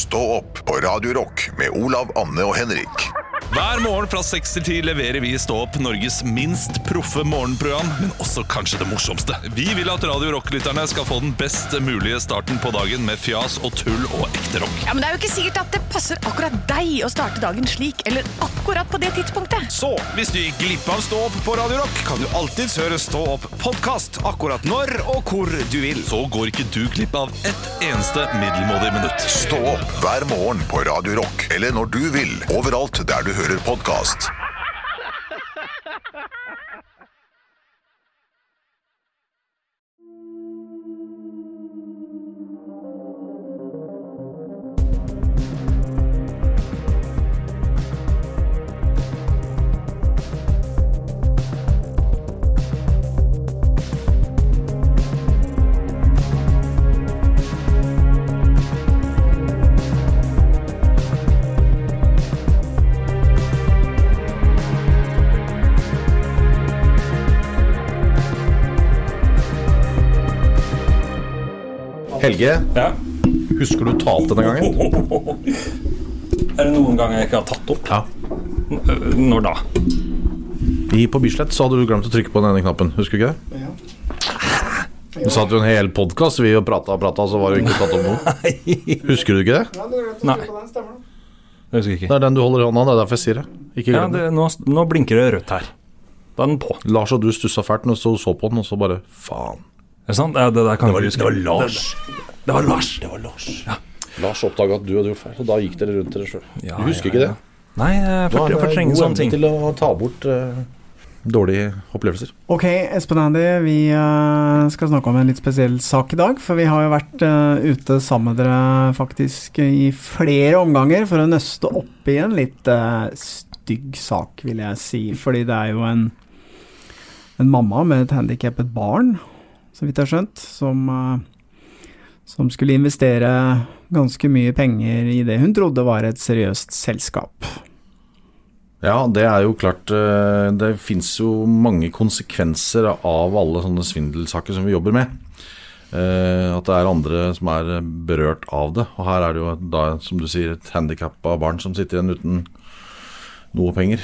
Stå opp på Radio Rock med Olav, Anne og Henrik. Hver morgen fra 6 til 10 leverer vi i Stå opp Norges minst proffe morgenprogram, men også kanskje det morsomste. Vi vil at Radio Rock-lytterne skal få den best mulige starten på dagen med fjas og tull og ekte rock. Ja, men det er jo ikke sikkert at det passer akkurat deg å starte dagen slik, eller akkurat på det tidspunktet. Så, hvis du gikk glipp av Stå opp på Radio Rock, kan du alltid høre Stå opp podcast akkurat når og hvor du vil. Så går ikke du glipp av et eneste middelmådig minutt. Stå opp hver morgen på Radio Rock, eller når du vil, overalt der du hører podcast. Helge, ja. Husker du talte denne gangen? Er det noen ganger jeg ikke har tatt opp? Ja. Når da? På Bislett så hadde du glemt å trykke på den ene knappen, husker du ikke det? Ja. Du satt jo en hel podcast, vi og pratet, så var det ikke tatt opp noe. Husker du ikke det? Ja, du Nei. Det husker jeg ikke. Det er den du holder i hånda, det er derfor jeg sier det. Ikke glem det. Nå blinker det rødt her. Da er den på. Lars og du stusset fælt når du så på den, og så bare, faen. Er det sant? Ja, det var Lars. Det var Lars. Ja. Lars oppdaget at du hadde gjort feil, og da gikk dere rundt dere selv. Du husker ikke det? Nei, jeg fortrenger sånne ting. Til å ta bort dårlige opplevelser. Ok, Espen Andy, vi skal snakke om en litt spesiell sak i dag, for vi har jo vært ute sammen med dere faktisk i flere omganger for å nøste opp i en litt stygg sak, vil jeg si, fordi det er jo en mamma med et handicapet barn, så vidt jeg har skjønt, som skulle investere ganske mye penger i det hun trodde var et seriøst selskap. Ja, det er jo klart, det finnes jo mange konsekvenser av alle sånne svindelsaker som vi jobber med. At det er andre som er berørt av det, og her er det jo da, som du sier, et handicapet barn som sitter igjen uten noe penger.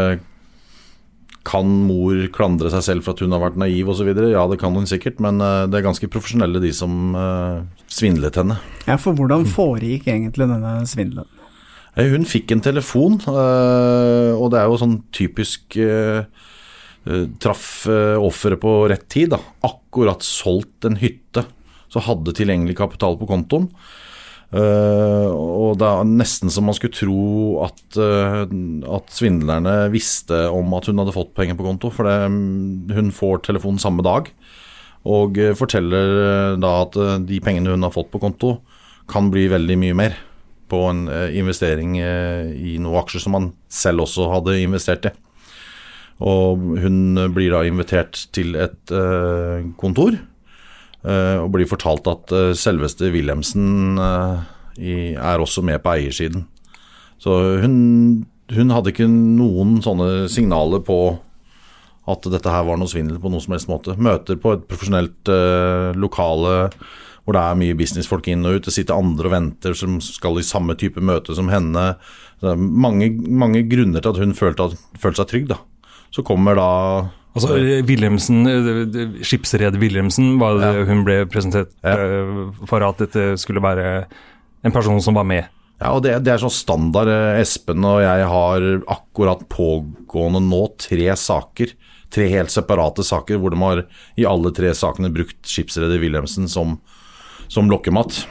Kan mor klandre seg selv for at hun har vært naiv og så videre? Ja, det kan hun sikkert, men det er ganske profesjonelle de som svindlet henne. Ja, for hvordan foregikk egentlig denne svindelen? Hun fikk en telefon, og det er jo sånn typisk traff offeret på rett tid da. Akkurat solgt en hytte, så hadde tilgjengelig kapital på kontoen. Og det er nesten som man skulle tro at svindlerne visste om at hun hadde fått penger på konto, for hun får telefon samme dag og forteller da at de pengene hun har fått på konto kan bli veldig mye mer på en investering i noen aksjer som man selv også hadde investert i. Og hun blir da invitert til et kontor og blir fortalt at selveste Wilhelmsen er også med på eiersiden. Så hun hadde ikke noen sånne signaler på at dette her var noe svindel på noen som helst måte. Møter på et profesjonelt lokale hvor det er mye businessfolk inn og ut. Det sitter andre og venter som skal i samme type møte som henne. Det er mange grunner til at hun følte seg trygg da. Så kommer da Altså Wilhelmsen, skipsred Wilhelmsen, var det hun ble presentert for at dette skulle være en person som var med. Ja, og det er sånn standard. Espen og jeg har akkurat pågående nå 3 saker, 3 helt separate saker, hvor de har i alle 3 sakene brukt skipsred Wilhelmsen som lokkemat.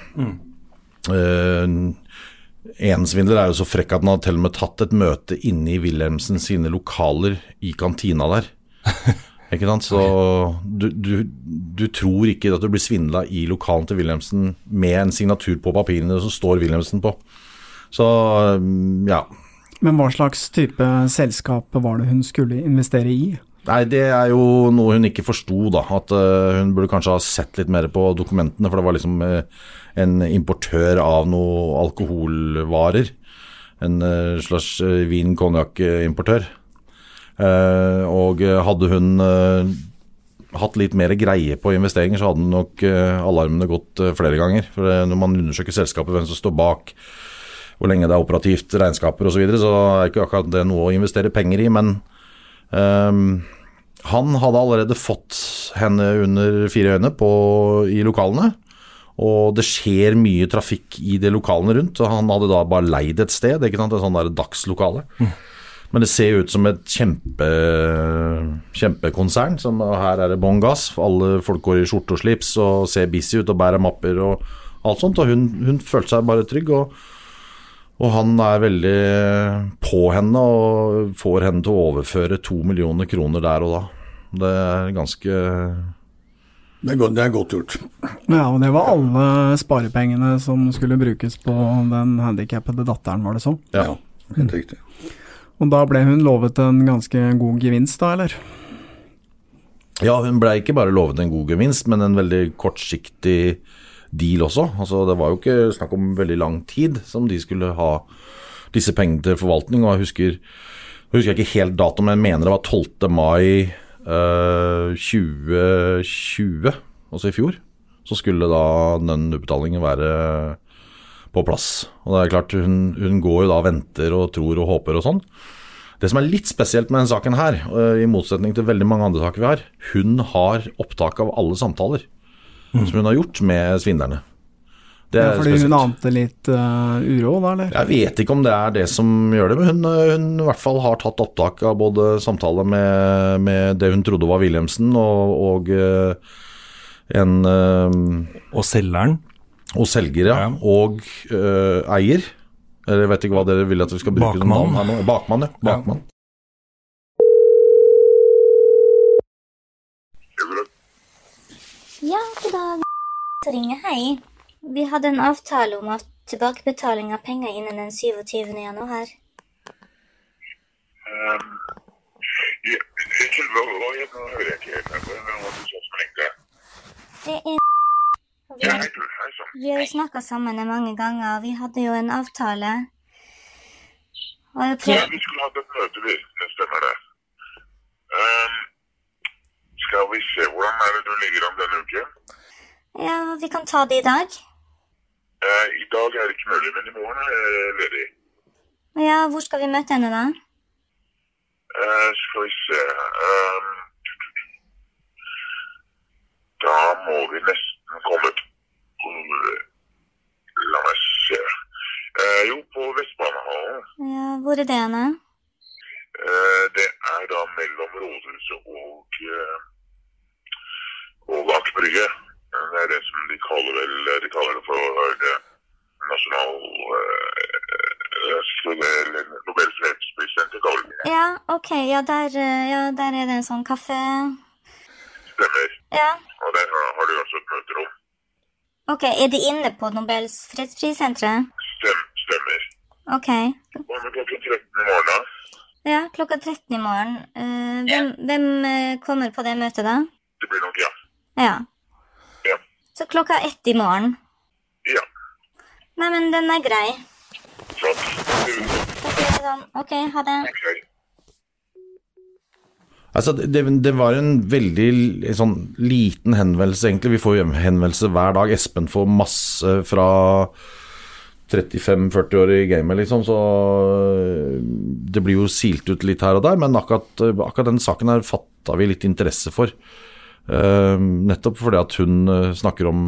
En svindler er jo så frekk at han har til og med tatt et møte inne i Wilhelmsen sine lokaler i kantina der. Ikke sant? Så du tror ikke at du blir svindlet i lokalen til Wilhelmsen med en signatur på papirene som står Wilhelmsen på. Så ja. Men hva slags type selskap var det hun skulle investere i? Nei, det er jo noe hun ikke forstod da, at hun burde kanskje ha sett litt mer på dokumentene, for det var liksom en importør av noe alkoholvarer, en slags vin-konjakk-importør. Og hadde hun hatt litt mer greie på investeringer, så hadde nok alarmene gått flere ganger. For når man undersøker selskapet, hvem som står bak, hvor lenge det operativt, regnskaper og så videre, så ikke akkurat det noe å investere penger i, men han hadde allerede fått henne under 4 øyne i lokalene, og det skjer mye trafikk i de lokalene rundt, og han hadde da bare leid et sted, ikke sant, et sånt der dagslokale. Men det ser ut som et kjempekonsern, som her det bånn gass, alle folk går i skjorte og slips og ser busy ut og bærer mapper og alt sånt, og hun følte seg bare trygg, og han veldig på henne og får henne til å overføre 2 millioner kroner der og da. Det ganske... Det godt gjort. Ja, og det var alle sparepengene som skulle brukes på den handicappede datteren, var det sånn? Ja, helt riktig. Og da ble hun lovet en ganske god gevinst da, eller? Ja, hun ble ikke bare lovet en god gevinst, men en veldig kortsiktig deal også. Altså, det var jo ikke snakk om veldig lang tid som de skulle ha disse pengene til forvaltning, og jeg husker ikke helt dato, men jeg mener det var 12. mai 2020, altså i fjor, så skulle da den utbetalingen være på plass. Og det klart, hun går jo da og venter og tror og håper og sånn. Det som litt spesielt med den saken her, i motsetning til veldig mange andre saker vi har, hun har opptak av alle samtaler som hun har gjort med svindlerne. Det fordi spesielt. Hun ante litt uro da, eller? Jeg vet ikke om det det som gjør det, men hun i hvert fall har tatt opptak av både samtaler med det hun trodde var Wilhelmsen og en... og selgeren. Og selger, ja. Og eier. Jeg vet ikke hva dere vil at vi skal bruke. Bakmann. Her nå. Bakmann, ja. Bakmann. Ja, god dag. Så ringer hei. Vi hadde en avtale om at tilbakebetaling av penger innen den 27. januar. Vi har jo snakket sammen mange ganger, og vi hadde jo en avtale. Ja, vi skulle hatt et møte, det stemmer det. Skal vi se, hvordan det du ligger om denne uken? Ja, vi kan ta det i dag. I dag det ikke mulig, men i morgen det ledig. Ja, hvor skal vi møte henne da? Skal vi se. Da må vi nesten komme la meg se. Jo, på Vestbanehallen. Ja, hvor det henne? Det da mellom Rådhuset og Aker Brygge. Det det som de kaller det for nasjonal Nobels fredsprisssenter, kaller de det. Ja, ok, der det en sånn kaffe. Stemmer. Ja. Og der har du også et møterom. Ok, de inne på Nobels fredsprisssenteret? Stemmer. Ok. Og med klokken 13 i morgen da? Ja, klokka 13 i morgen. Hvem kommer på det møtet da? Det blir nok ja. Ja. Så klokka 1 i morgen? Ja. Nei, men den grei. Flott. Ok, ha det. Okay. Altså, det var en veldig sånn liten henvendelse egentlig. Vi får jo henvendelse hver dag. Espen får masse fra 35-40 år i gamet liksom, så det blir jo silt ut litt her og der, men akkurat den saken her fattet vi litt interesse for. Nettopp fordi at hun snakker om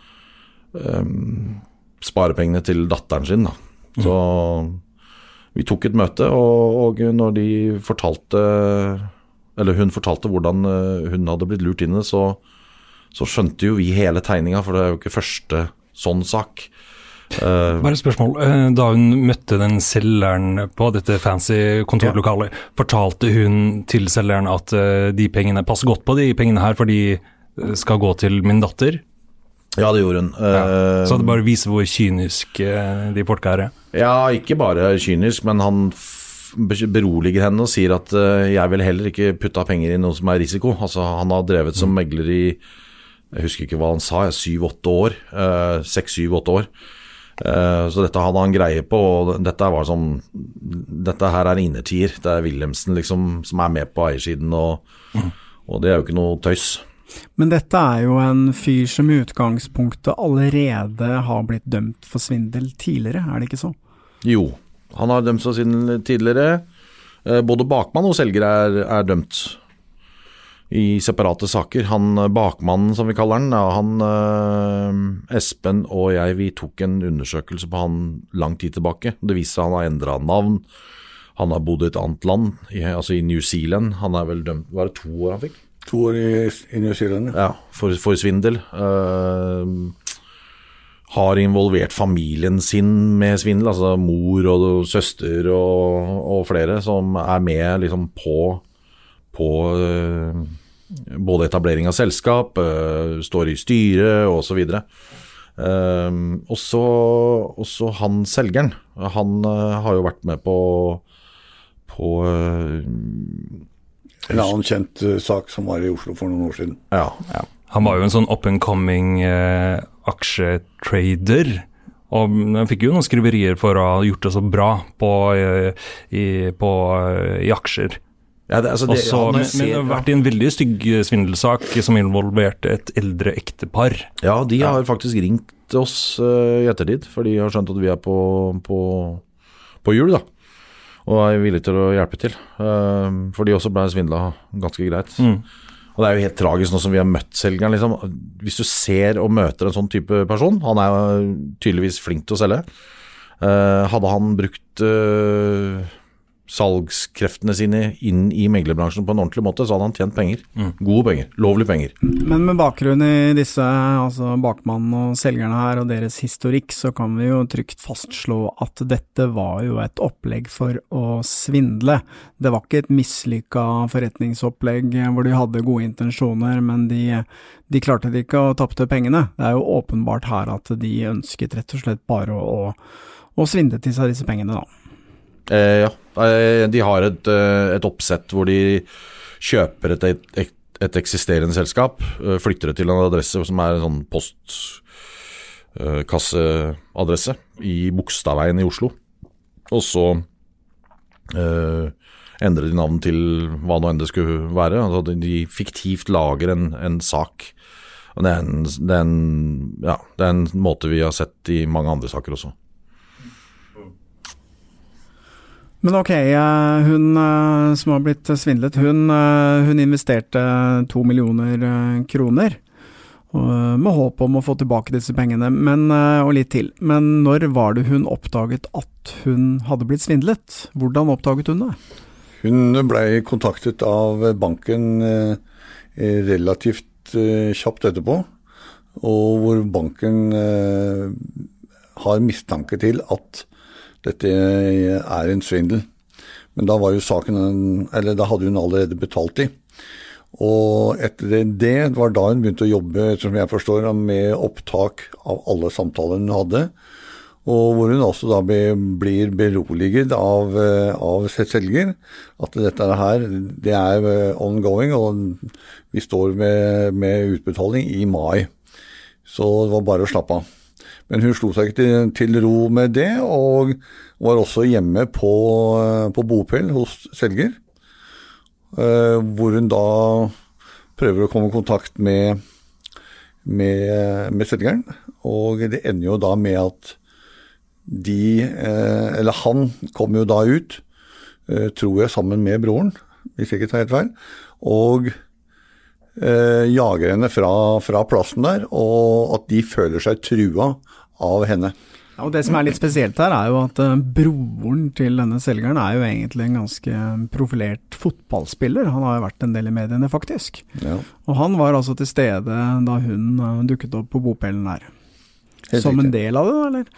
sparepengene til datteren sin da. Så vi tok et møte, og når de fortalte, eller hun fortalte hvordan hun hadde blitt lurt inn i det, så skjønte jo vi hele tegningen, for det jo ikke første sånn sak. Bare et spørsmål. Da hun møtte den selgeren på dette fancy kontorlokalet, fortalte hun til selgeren at de pengene passer godt på de pengene her, for de skal gå til min datter? Ja, det gjorde hun. Så det bare viser hvor kynisk de folka er? Ja, ikke bare kynisk, men han beroliger henne og sier at jeg vil heller ikke putte penger i noe som risiko. Altså, han har drevet som megler i, jeg husker ikke hva han sa, 7-8 år, 6-7-8 år. Så dette hadde han greie på, og dette var sånn, dette her innertier, det Wilhelmsen liksom som med på eiersiden, og det jo ikke noe tøys. Men dette jo en fyr som I utgangspunktet allerede har blitt dømt for svindel tidligere, det ikke så? Jo, han har dømt for svindel tidligere. Både bakmann og selger er dømt I separate saker. Han bakmannen som vi kaller han, Espen og jeg, vi tok en undersøkelse på han lang tid tilbake. Det viser seg han har endret navn. Han har bodd I et annet land, altså I New Zealand. Han vel dømt, var det 2 år han fikk? 2 år I New Zealand, ja. For svindel. Har involvert familien sin med svindel, altså mor og søster og flere som med liksom på både etablering av selskap, står I styre og så videre. Også han selgeren, han har jo vært med på en annen kjent sak som var I Oslo for noen år siden. Ja. Han var jo en sånn up-and-coming aksjetrader, og han fikk jo noen skriverier for å ha gjort det så bra I aksjer. Ja, men det har vært I en veldig stygg svindelsak som involverte et eldre ektepar. Ja, de har faktisk ringt oss I ettertid, for de har skjønt at vi på jul da, og villige til å hjelpe til, for de også ble svindlet ganske greit. Og det jo helt tragisk nå som vi har møtt selgeren, liksom. Hvis du ser og møter en sånn type person, han tydeligvis flink til å selge, hadde han brukt salgskreftene sine inn I meglerbransjen på en ordentlig måte, så hadde han tjent penger. Gode penger, lovlige penger. Men med bakgrunn I disse, altså bakmannen og selgerne her og deres historikk, så kan vi jo trygt fastslå at dette var jo et opplegg for å svindle. Det var ikke et mislykket forretningsopplegg hvor de hadde gode intensjoner, men de klarte det ikke å tappte pengene. Det jo åpenbart her at de ønsket rett og slett bare å svindle til seg disse pengene da. Ja, de har et oppsett hvor de kjøper et eksisterende selskap, flytter det til en adresse som en sånn postkasseadresse I Bogstadveien I Oslo, og så endrer de navn til hva nå enn det skulle være. Altså de fiktivt lager en sak, og det en måte vi har sett I mange andre saker også. Men ok, hun som har blitt svindlet, hun investerte 2 millioner kroner med håp om å få tilbake disse pengene, og litt til. Men når var det hun oppdaget at hun hadde blitt svindlet? Hvordan oppdaget hun det? Hun ble kontaktet av banken relativt kjapt etterpå, og hvor banken har mistanke til at dette en svindel. Men da var jo da hadde hun allerede betalt de. Og etter det var da hun begynte å jobbe, som jeg forstår, med opptak av alle samtaler hun hadde, og hvor hun også da blir beroliget av selger, at dette her, det ongoing, og vi står med utbetaling I mai. Så det var bare å slappe av. Men hun slo seg ikke til ro med det, og var også hjemme på bopel hos selger, hvor hun da prøver å komme I kontakt med selgeren, og det ender jo da med at han kom jo da ut, tror jeg, sammen med broren, hvis jeg ikke tar helt feil, og jager henne fra plassen der, og at de føler seg trua av henne. Ja, og det som litt spesielt her jo at broren til denne selgeren jo egentlig en ganske profilert fotballspiller. Han har jo vært en del I mediene faktisk. Ja. Og han var altså til stede da hun dukket opp på bopelen der. Som en del av det, eller?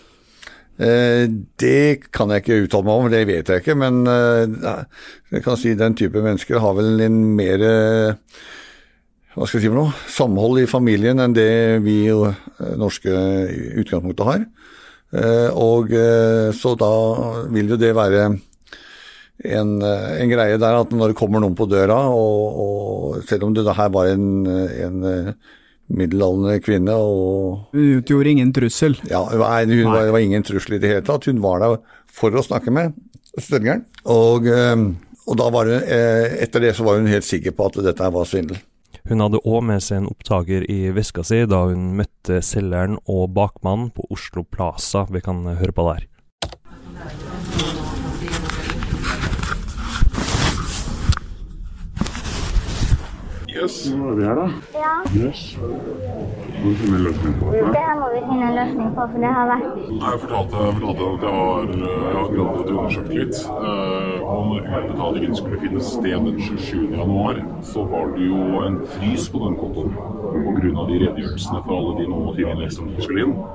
Det kan jeg ikke uttale meg om, det vet jeg ikke, men jeg kan si den type mennesker har vel en mer hva skal jeg si for noe, samhold I familien enn det vi norske utgangspunktet har. Og så da vil jo det være en greie der at når det kommer noen på døra, og selv om det her var en middelaldrende kvinne og hun utgjorde ingen trussel. Ja, det var ingen trussel I det hele tatt. Hun var der for å snakke med selgeren, og da var hun, etter det så var hun helt sikker på at dette var svindel. Hun hadde også med seg en opptaker i veska si da hun møtte selgeren og bakmannen på Oslo Plaza. Vi kan høre på der. Yes, nå er vi her da. Ja. Yes. Må vi finne en løsning på dette? Det her må vi finne en løsning på, for det har vært... Jeg fortalte at jeg har gradert undersøkt litt. Og når utbetalingen skulle finne sted den 27. januar, så var det jo en frys på den kontoen. På grunn av de redegjørelsene for alle de noen innlegg som skulle inn.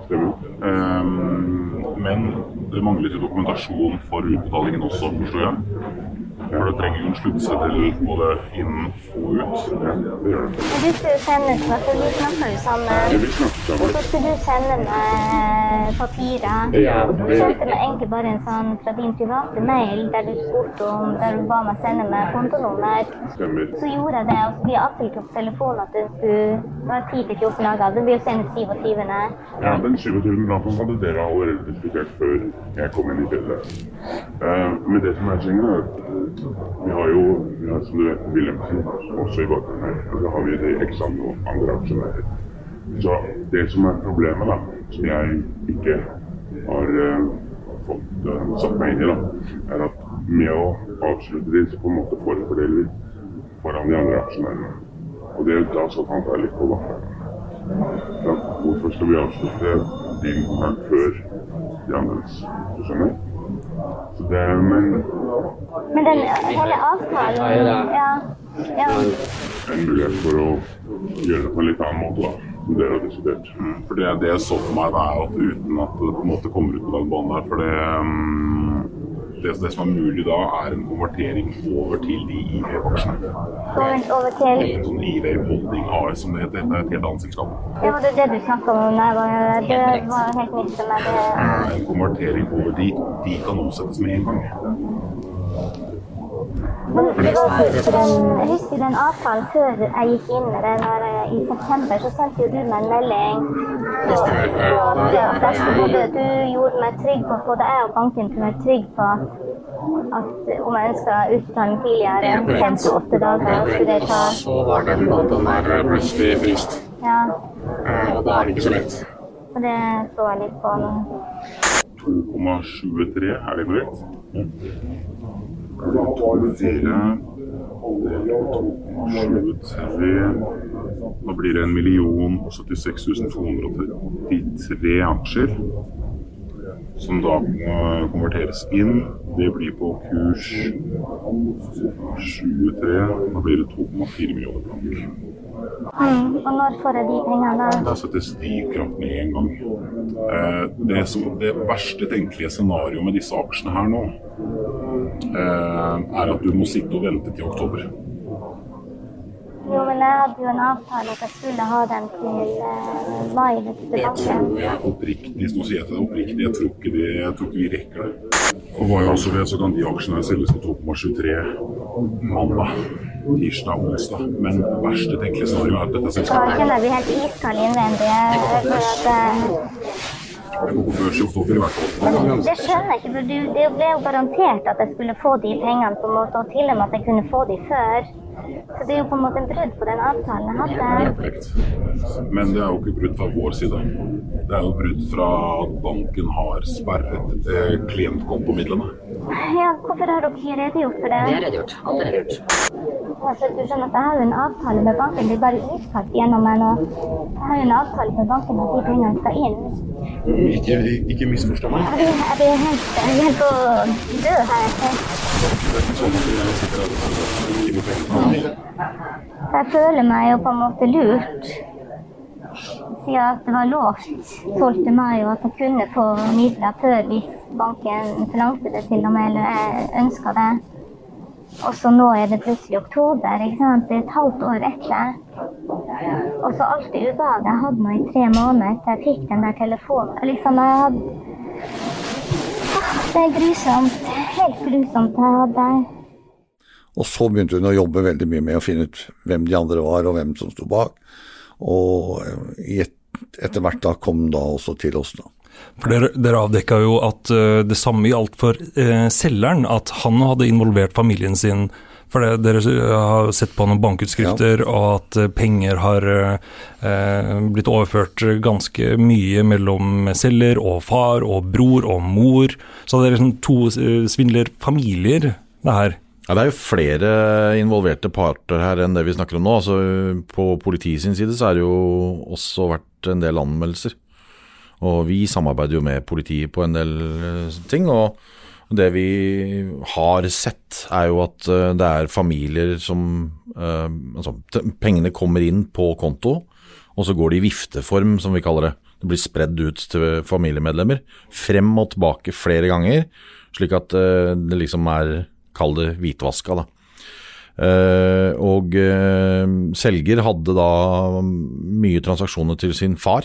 Men det manglet jo dokumentasjon for utbetalingen også, forstår jeg. For det trenger jo en sluttseddel både inn og ut. Ja, det gjør det. Du skulle sende til meg, for vi snakker jo sammen. Ja, vi snakker sammen. Og så skulle du sende meg papirer. Ja. Du sendte meg egentlig bare en sånn fra din private mail, der du spurte om, der du ba meg sende meg kontonummer. Stemmer. Så gjorde jeg det, og så blir jeg avtalt på telefonen at det skulle være 10-14 dager. Det blir jo senest 27. Ja, den 27. dagen hadde dere allerede diskutert før jeg kom inn i bildet. Men det som trenger er vi har jo, som du vet, Wilhelmsen, også i bakgrunnen her. Så har vi det eksamen og andre aksjonærer. Så det som problemet da, som jeg ikke har fått satt meg inn i da, er at med å avslutte det, så på en måte forfordeler vi foran de andre aksjonærene. Og det da så kan ta litt på bakgrunnen. Så hvorfor skal vi avslutte din her før de andres, du skjønner? Så det er, men den hele avtalen, ja. En mulighet for å gjøre det på en litt annen måte da, som dere har diskutert. For det jeg så for meg da, er at uten at det på en måte kommer ut på den banen der, for det som er mulig da, er en konvertering over til de IV-aksjene. Over til? En sånn IV Holding AS, som det heter, det er et helt annet selskap. Ja, var det du snakket om når det var helt nytt for meg. En konvertering over dit, de kan omsettes med en gang. Jeg husker den avtalen før jeg gikk inn med det, i september, så sendte jo du meg en melding. Du gjorde meg trygg på, både jeg og banken kunne være trygg på at om jeg ønsket utbetaling tidligere, 58 dager, skulle det ta. Så var den dataen der plutselig fryst. Ja. Og da er det ikke så lett. Og det så jeg litt på nå. 2,73, er det korrekt? Ja. 2,4, 2,73, da blir det 1.076 233 aksjer, som da konverteres inn. Det blir på kurs 23, da blir det 2,4 millioner frank. Og når får jeg de pengene da? Da settes de i kraft med en gang. Det verste tenkelige scenarioet med disse aksjene her nå, er at du må sitte og vente til oktober. Jo, men jeg hadde jo en avtale at jeg skulle ha den til mai til banken. Jeg tror ikke vi rekker det. Og hva jeg også vet, så kan de aksjene selges på 2,23 mandag, tirsdag, onsdag. Men verste tenkelige scenario er at dette selskapet... Jeg kjenner vi helt iskall innvendig. Det går på børs i oktober i hvert fall. Det skjønner jeg ikke, for det ble jo garantert at jeg skulle få de pengene på en måte, og til og med at jeg kunne få de før. Så det er jo på en måte en brudd på den avtalen jeg hadde. Men det er jo ikke brudd fra vår side. Det er jo brudd fra at banken har sperret klientkontomidlene. Ja, hvorfor har dere ikke redegjort for det? Det er redegjort. Alt er redegjort. Altså, du skjønner at jeg har jo en avtale med banken, det er bare utkalt gjennom meg nå. Jeg har jo en avtale med banken at de pengene skal inn. Ikke misforstå meg. Jeg er helt på død her. Jeg føler meg jo på en måte lurt. Siden at det var lovt 12. mai og at jeg kunne få midler før hvis banken forlangte det til og med, eller jeg ønsket det. Og så nå er det plutselig oktober, ikke sant? Det er et halvt år etter. Og så alt det ubehaget jeg hadde nå i 3 måneder etter jeg fikk den der telefonen. Liksom jeg hadde... Det er grusomt, helt grusomt jeg hadde. Og så begynte hun å jobbe veldig mye med å finne ut hvem de andre var og hvem som stod bak. Og etter hvert da kom da også til oss da. For dere avdekket jo at det samme gjaldt for selgeren, at han hadde involvert familien sin For dere har sett på noen bankutskrifter, og at penger har blitt overført ganske mye mellom selger og far og bror og mor. Så det liksom 2 svindlerfamilier, det her. Ja, det jo flere involverte parter her enn det vi snakker om nå. Altså, på politiet sin side så det jo også vært en del anmeldelser. Og vi samarbeider jo med politiet på en del ting, og det vi har sett jo at det familier som altså, pengene kommer inn på konto, og så går de i vifteform, som vi kaller det. Det blir spredd ut til familiemedlemmer, frem og tilbake flere ganger, slik at det liksom kall det hvitvaska da. Og selger hadde da mye transaksjoner til sin far,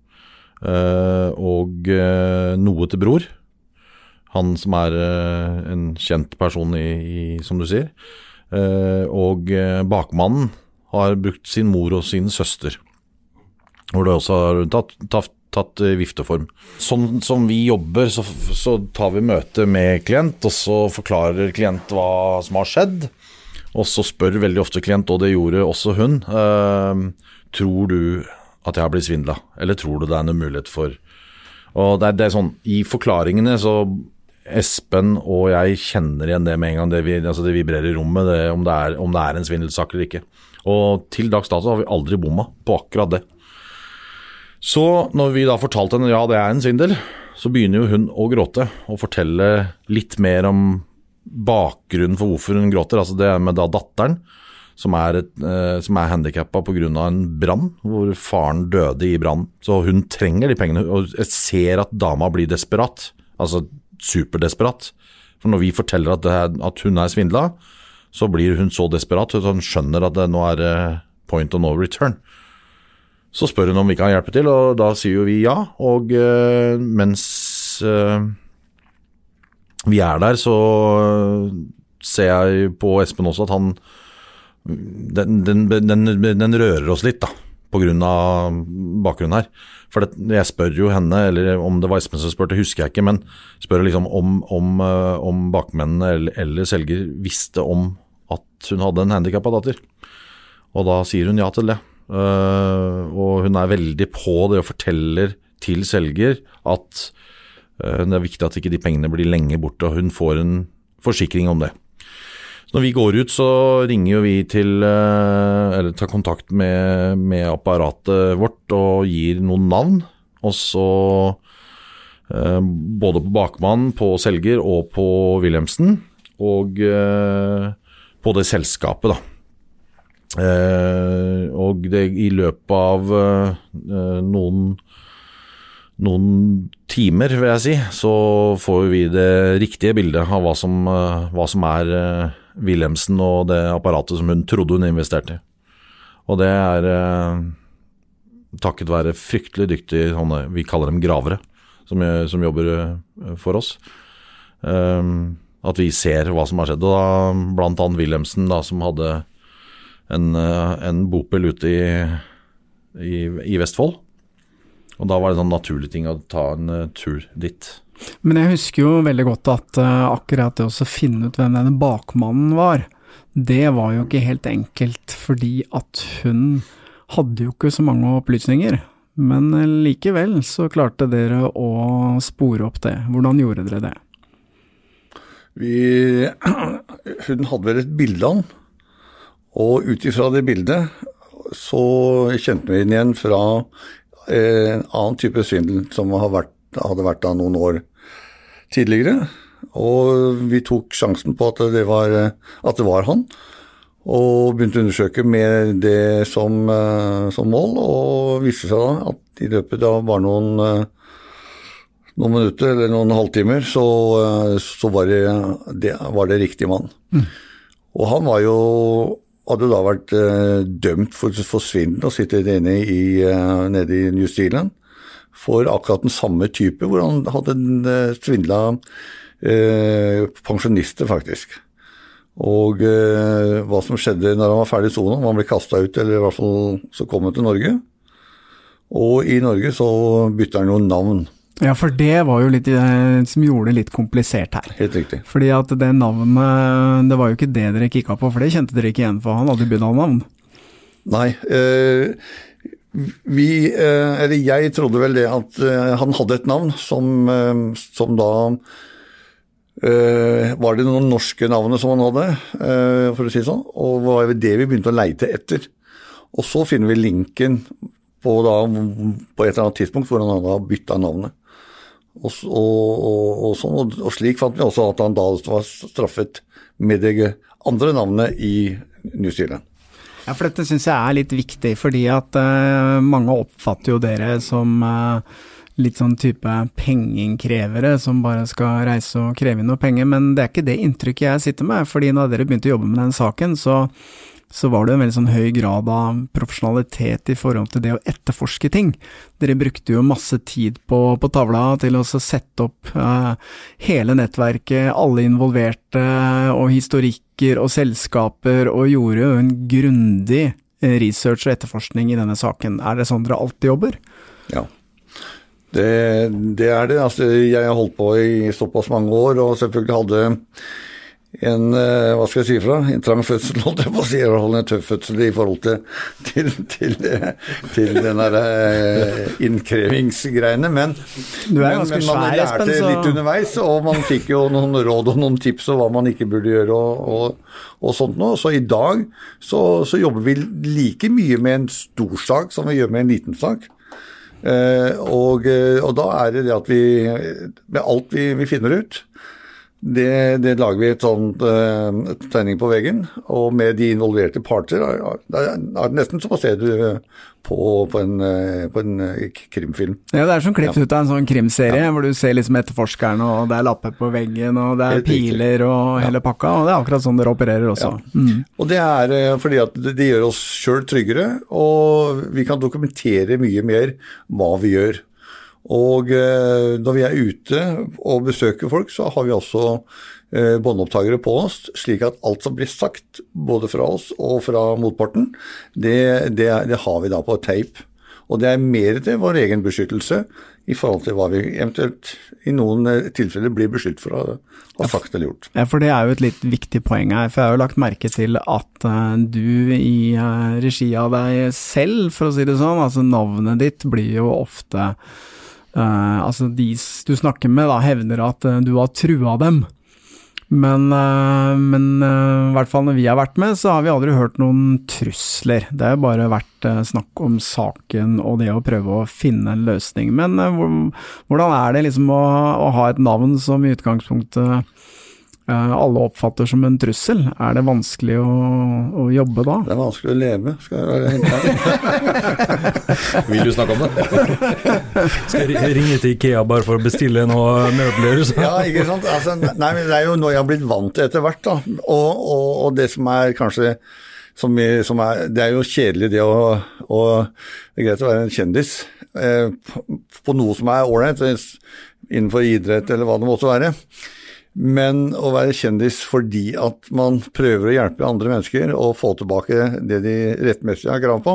og noe til bror. Han som en kjent person som du sier. Og bakmannen har brukt sin mor og sin søster, hvor det også har tatt vifteform. Sånn som vi jobber, så tar vi møte med klient, og så forklarer klient hva som har skjedd, og så spør veldig ofte klient, og det gjorde også hun, tror du at jeg har blitt svindlet, eller tror du det en mulighet for? Og det sånn, i forklaringene så Espen og jeg kjenner igjen det med en gang, det vibrerer i rommet, om det en svindelsak eller ikke. Og til dags dato har vi aldri bommet på akkurat det. Så når vi da fortalte henne, ja, det en svindel, så begynner jo hun å gråte og fortelle litt mer om bakgrunnen for hvorfor hun gråter. Altså det med da datteren, som handicappet på grunn av en brann, hvor faren døde i brann. Så hun trenger de pengene, og jeg ser at dama blir desperat, altså superdesperat. For når vi forteller at hun svindlet, så blir hun så desperat, så hun skjønner at det nå point of no return. Så spør hun om vi kan hjelpe til, og da sier jo vi ja, og mens vi der, så ser jeg på Espen også at han, den rører oss litt da, på grunn av bakgrunnen her. For jeg spør jo henne, eller om det var Espen som spørte, husker jeg ikke, men spør liksom om bakmennene eller selger visste om at hun hadde en handicappet datter. Og da sier hun ja til det. Og hun veldig på det og forteller til selger at det viktig at ikke de pengene blir lenge borte, og hun får en forsikring om det. Så når vi går ut, så ringer jo vi eller tar kontakt med apparatet vårt og gir noen navn, og så både på bakmannen, på selger og på Wilhelmsen, og på det selskapet da. Og det i løpet av noen timer, vil jeg si, så får vi det riktige bildet av hva som Wilhelmsen og det apparatet som hun trodde hun investerte i. Og det takket være fryktelig dyktige, vi kaller dem gravere, som jobber for oss. At vi ser hva som har skjedd, og da, blant annet Wilhelmsen da, som hadde en bopel ute i Vestfold, og da var det sånn naturlig ting å ta en tur dit. Men jeg husker jo veldig godt at akkurat det å finne ut hvem denne bakmannen var, det var jo ikke helt enkelt, fordi at hun hadde jo ikke så mange opplysninger, men likevel så klarte dere å spore opp det. Hvordan gjorde dere det? Hun hadde vel et bilde av han, og utifra det bildet så kjente vi den igjen fra en annen type svindel som hadde vært da noen år tidligere, og vi tok sjansen på at det var han, og begynte å undersøke med det som mål, og viste seg da at i løpet av bare noen minutter eller noen halvtimer så var det riktig mann. Og han hadde da vært dømt for svindel og sittet nede i New Zealand for akkurat den samme type, hvor han hadde svindlet pensjonister faktisk. Og hva som skjedde når han var ferdig i sonen, om han ble kastet ut, eller i hvert fall så kom han til Norge. Og i Norge så bytte han jo navn. Ja, for det var jo litt som gjorde det litt komplisert her. Helt riktig. Fordi at det navnet, det var jo ikke det dere kikket på, for det kjente dere ikke igjen, for han hadde bydd av navn. Nei, jeg trodde vel det at han hadde et navn som da var det noen norske navnet som han hadde, for å si sånn, og var det vi begynte å leite etter. Og så finner vi linken på et eller annet tidspunkt hvor han hadde byttet navnet. Og slik fant vi også at han da var straffet med det andre navnet i New Zealand. Ja, for dette synes jeg litt viktig, fordi at mange oppfatter jo dere som litt sånn type pengeinkrevere som bare skal reise og kreve inn noe penger, men det ikke det inntrykket jeg sitter med, fordi når dere begynte å jobbe med den saken, så var det en veldig sånn høy grad av profesjonalitet i forhold til det å etterforske ting. Dere brukte jo masse tid på tavla til å sette opp hele nettverket, alle involverte og historikker og selskaper, og gjorde jo en grundig research og etterforskning i denne saken. Det sånn dere alltid jobber? Ja, det det. Altså, jeg har holdt på i såpass mange år, og selvfølgelig hadde en trang fødsel, holdt jeg på å si, en tøff fødsel i forhold til den der innkrevingsgreiene, men man lærte litt underveis, og man fikk jo noen råd og noen tips om hva man ikke burde gjøre og sånt noe. Så i dag så jobber vi like mye med en stor sak som vi gjør med en liten sak. Og da det at vi med alt vi finner ut, det lager vi et sånt tegning på veggen, og med de involverte parter det nesten som å se det på en krimfilm. Ja, det som klippet ut av en sånn krimserie, hvor du ser liksom etterforskeren, og det lapper på veggen, og det piler og hele pakka, og det akkurat sånn dere opererer også. Ja. Og det fordi at det gjør oss selv tryggere, og vi kan dokumentere mye mer hva vi gjør. Og når vi ute og besøker folk, så har vi også båndopptagere på oss, slik at alt som blir sagt, både fra oss og fra motparten, det har vi da på tape. Og det mer til vår egen beskyttelse i forhold til hva vi eventuelt i noen tilfeller blir beskyldt for å ha sagt eller gjort. Ja, for det jo et litt viktig poeng her, for jeg har jo lagt merke til at du i regi av deg selv, for å si det sånn, altså navnet ditt blir jo ofte altså de du snakker med da hevner at du har trua dem, men i hvert fall når vi har vært med, så har vi aldri hørt noen trusler. Det har bare vært snakk om saken og det å prøve å finne en løsning. Men hvordan det liksom å ha et navn som i utgangspunktet alle oppfatter som en trussel? Det vanskelig å jobbe da? Det vanskelig å leve, skal jeg være helt ærlig. Vil du snakke om det? Skal jeg ringe til IKEA bare for å bestille noe møbler? Ja, ikke sant? Altså, nei, men det jo noe jeg har blitt vant til etter hvert da, og det som kanskje det jo kjedelig det å det greit å være en kjendis på noe som ordentlig innenfor idrett eller hva det måtte være. Men å være kjendis fordi at man prøver å hjelpe andre mennesker og få tilbake det de rettmessig har krav på,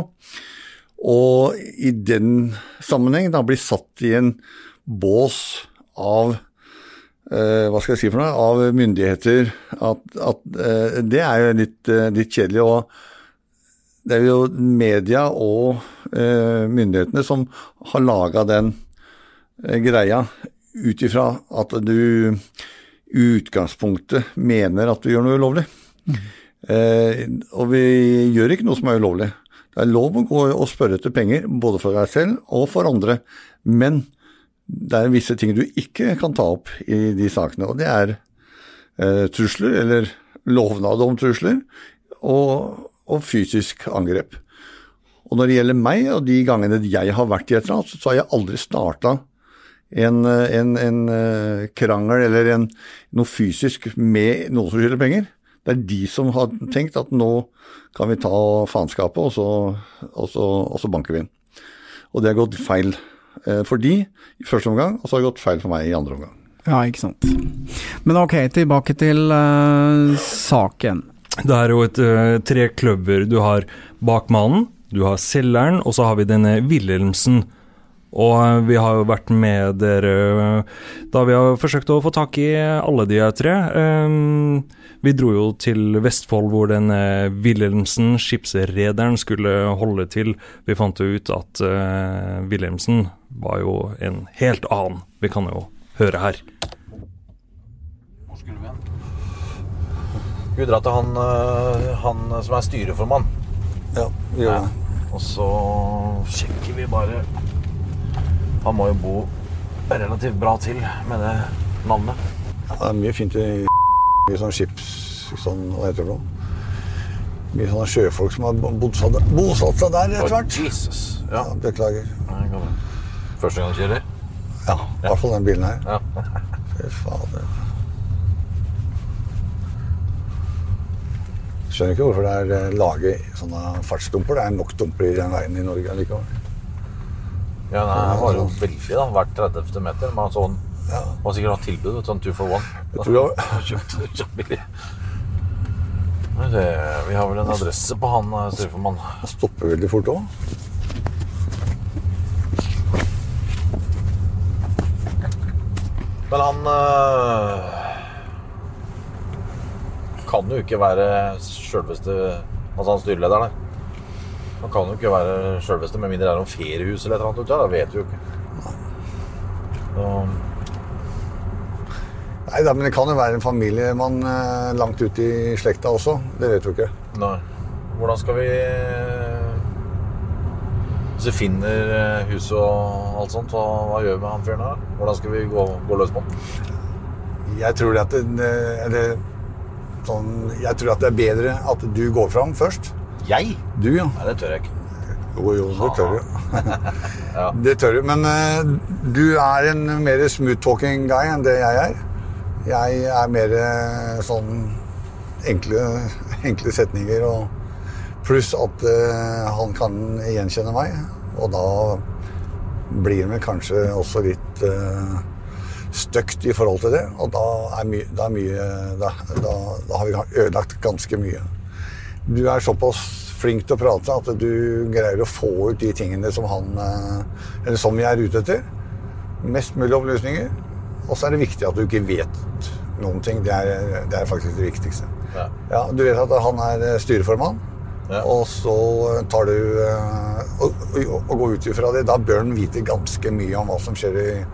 og i den sammenheng da blir satt i en bås av hva skal jeg si for noe, av myndigheter, at det jo litt kjedelig, og det jo media og myndighetene som har laget den greia utifra at du utgangspunktet mener at du gjør noe ulovlig. Og vi gjør ikke noe som ulovlig. Det lov å gå og spørre etter penger, både for deg selv og for andre, men det visse ting du ikke kan ta opp i de sakene, og det trusler, eller lovnad om trusler, og fysisk angrep. Og når det gjelder meg, og de gangene jeg har vært i et eller annet, så har jeg aldri startet en krangel eller noe fysisk med noen som skylder penger. Det de som har tenkt at nå kan vi ta faenskapet, og så banker vi inn. Og det har gått feil for de i første omgang, og så har det gått feil for meg i andre omgang. Ja, ikke sant. Men ok, tilbake til saken. Det jo et 3 klubber. Du har bakmannen, du har selgeren, og så har vi denne Wilhelmsen. Og vi har jo vært med dere da vi har forsøkt å få tak i alle de her 3. Vi dro jo til Vestfold hvor den Wilhelmsen, skipsrederen, skulle holde til. Vi fant jo ut at Wilhelmsen var jo en helt annen. Vi kan jo høre her. Hvor skulle vi hen? Vi drar til han som styreformann. Ja, vi gjør det. Og så sjekker vi bare. Han må jo bo relativt bra til med det navnet. Ja, det mye fint i sånn skips, sånn, hva heter det nå? Mye sånne sjøfolk som har bosatt seg der, rett og slett. Jesus. Ja, beklager. Første gang du kjører? Ja, i hvert fall den bilen her. Ja. Fy fader. Skjønner ikke hvorfor det laget sånne fartsdumper. Det nok dumper i den veien i Norge likevel. Ja, nei, det var jo veldig da, hvert 30. meter. Man sånn, var sikkert hatt tilbud, sånn 2 for 1. Jeg tror jeg kjøpt billig. Vi har vel en adresse på han, styreformann. Han stopper veldig fort også. Men han kan jo ikke være selveste, altså han styreleder der. Han kan jo ikke være selveste, med mindre det noen feriehus eller et eller annet ute, det vet vi jo ikke. Nei, men det kan jo være en familiemann langt ut i slekta også, det vet vi ikke. Nei. Hvordan skal vi... Hvis vi finner huset og alt sånt, hva gjør vi med han fyren her? Hvordan skal vi gå løs på den? Jeg tror at jeg tror at det er bedre at du går fram først. Jeg? Du, ja. Nei, det tør jeg ikke. Jo, det tør du. Ja. Det tør du, men du er en mer smooth-talking guy enn det jeg er. Jeg er mer sånn enkle setninger, og pluss at han kan gjenkjenne meg, og da blir det kanskje også litt støkt i forhold til det, og da har vi ødelagt ganske mye. Du er såpass flink til å prate at du greier å få ut de tingene som som vi er ute etter. Mest mulig opplysninger. Og så er det viktig at du ikke vet noen ting. Det er faktisk det viktigste. Ja. Ja, du vet at han er styreformann, og så tar du og går ut ifra det. Da bør han vite ganske mye om hva som skjer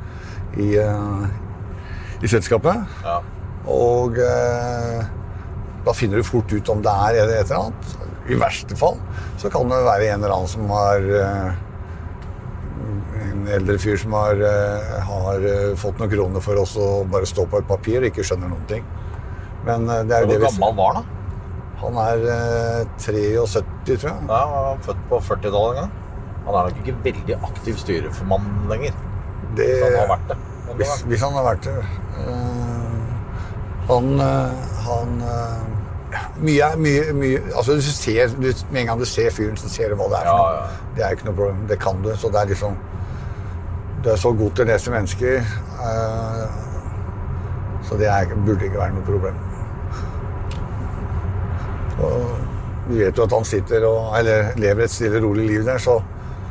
i selskapet. Ja. Og da finner du fort ut om det er et eller annet. I verste fall så kan det være en eller annen som har en eldre fyr som har fått noen kroner for oss å bare stå på et papir og ikke skjønner noen ting. Men det er jo det vi... Hvor gammel var han da? Han er 73, tror jeg. Ja, han var født på 40-tallet en gang. Han er nok ikke veldig aktiv styreformann lenger. Hvis han har vært det. Hvis han har vært det. Mye, altså med en gang du ser fyren, så ser du hva det er for noe. Ja. Det er ikke noe problem, det kan du. Så det er liksom, du er så god til å lese mennesker, så det burde ikke være noe problem. Og vi vet jo at han sitter eller lever et stille, rolig liv der, så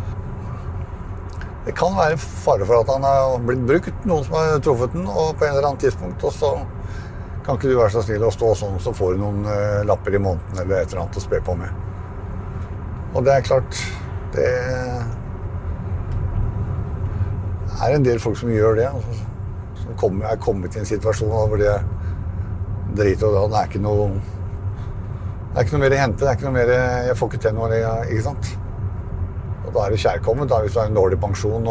det kan være fare for at han har blitt brukt, noen som har truffet den, og på en eller annen tidspunkt, og så kan ikke du være så snill å stå sånn, så får du noen lapper i måneden eller et eller annet å spe på med. Og det er klart, det er en del folk som gjør det, altså, som er kommet i en situasjon hvor det driter, og det er ikke noe mer å hente, det er ikke noe mer, jeg får ikke til noe, ikke sant? Og da er det kjærkommet, da, hvis du har en dårlig pensjon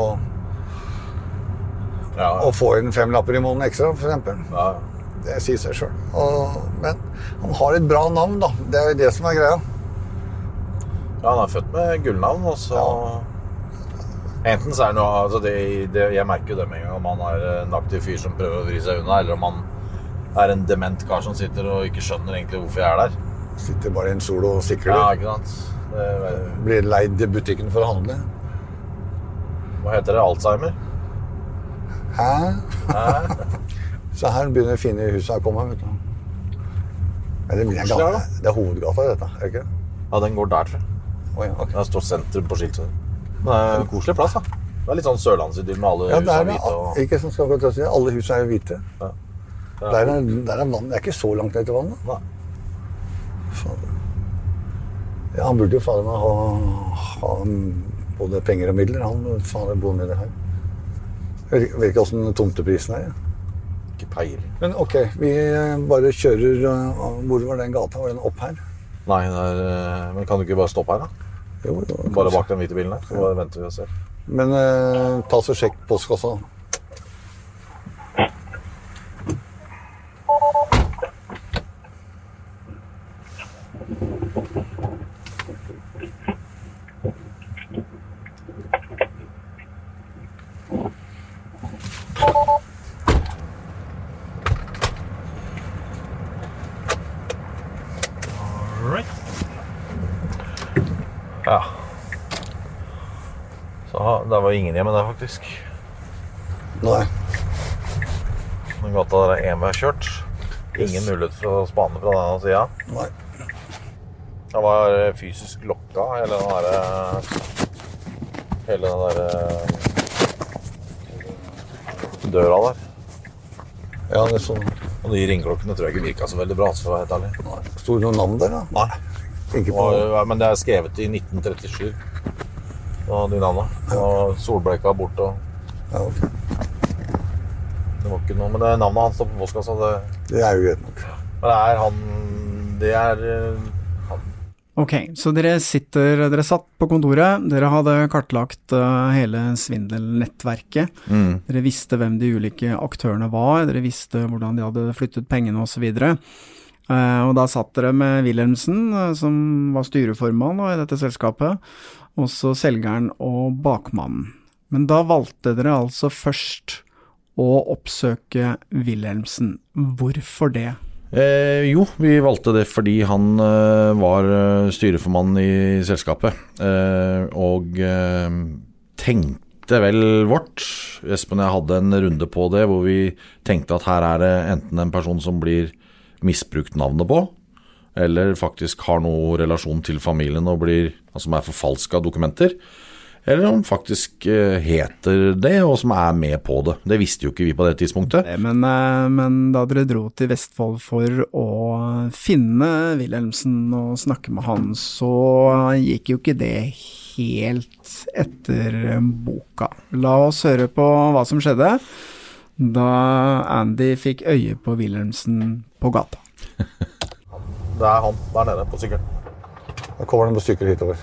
og får inn 5 lapper i måneden ekstra, for eksempel. Ja. Det sier seg selv. Men han har et bra navn, da. Det er jo det som er greia. Ja, han er født med gullnavn, og så... Enten så er det noe... Altså jeg merker jo det med en gang om han er en aktiv fyr som prøver å vri seg unna, eller om han er en dement kar som sitter og ikke skjønner egentlig hvorfor jeg er der. Sitter bare i en sol og sikrer. Ja, ikke sant? Blir leid i butikken for å handle. Hva heter det? Alzheimer? Hæ? Så her begynner det fine huset å komme, vet du. Men det er hovedgata i dette, er det ikke? Ja, den går der, tror jeg. Okay. Det står sentrum på skiltet. Men det er en koselig plass, da. Det litt sånn sørlandsidyll med alle hus er hvite. Og... Ikke som skal gå til alle hus er jo hvite. Ja. Der er vann, det er ikke så langt ned til vannet. Nei. Fader. Ja, han burde jo fader meg ha både penger og midler. Han fader bor nede her. Jeg vet ikke hvordan tomteprisen er. Ikke peiling. Men ok, vi bare kjører. Hvor var den gata? Var den opp her? Nei, men kan du ikke bare stoppe her da? Jo, bare bak den hvite bilen her, så bare venter vi og ser. Men ta så sjekk postkassa. Ja. Så det var ingen hjemme der faktisk. Nei. Den gata der er enveiskjørt. Ingen mulighet for å spane fra denne siden. Nei. Det var fysisk lokka, hele den der døra der. Ja, det er sånn. Og de ringklokkene tror jeg ikke virket så veldig bra, for å være helt ærlig. Nei. Stod det noen navn der da? Nei. På... Men det er skrevet i 1937. Og de navnene. Og solbleika bort og... Ja, ok. Det var ikke noe, men det er navnet hans på postkassa. Det er jo greit nok. Men det er han... Det er han. Ok, så dere satt på kontoret, dere hadde kartlagt hele svindelnettverket. Dere visste hvem de ulike aktørene var, dere visste hvordan de hadde flyttet pengene og så videre. Og da satt dere med Wilhelmsen, som var styreformann i dette selskapet, også selgeren og bakmannen. Men da valgte dere altså først å oppsøke Wilhelmsen. Hvorfor det? Jo, vi valgte det fordi han var styreformann i selskapet, og tenkte vel vårt. Espen og jeg hadde en runde på det, hvor vi tenkte at her er det enten en person som blir misbrukt navnet på, eller faktisk har noe relasjon til familien og som er forfalsket dokumenter, eller om faktisk heter det, og som er med på det. Det visste jo ikke vi på det tidspunktet. Men da dere dro til Vestfold for å finne Wilhelmsen og snakke med han, så gikk jo ikke det helt etter boka. La oss høre på hva som skjedde da Andy fikk øye på Wilhelmsen på gata. Det er han der nede på sykkelen. Da kommer den på sykkel hitover.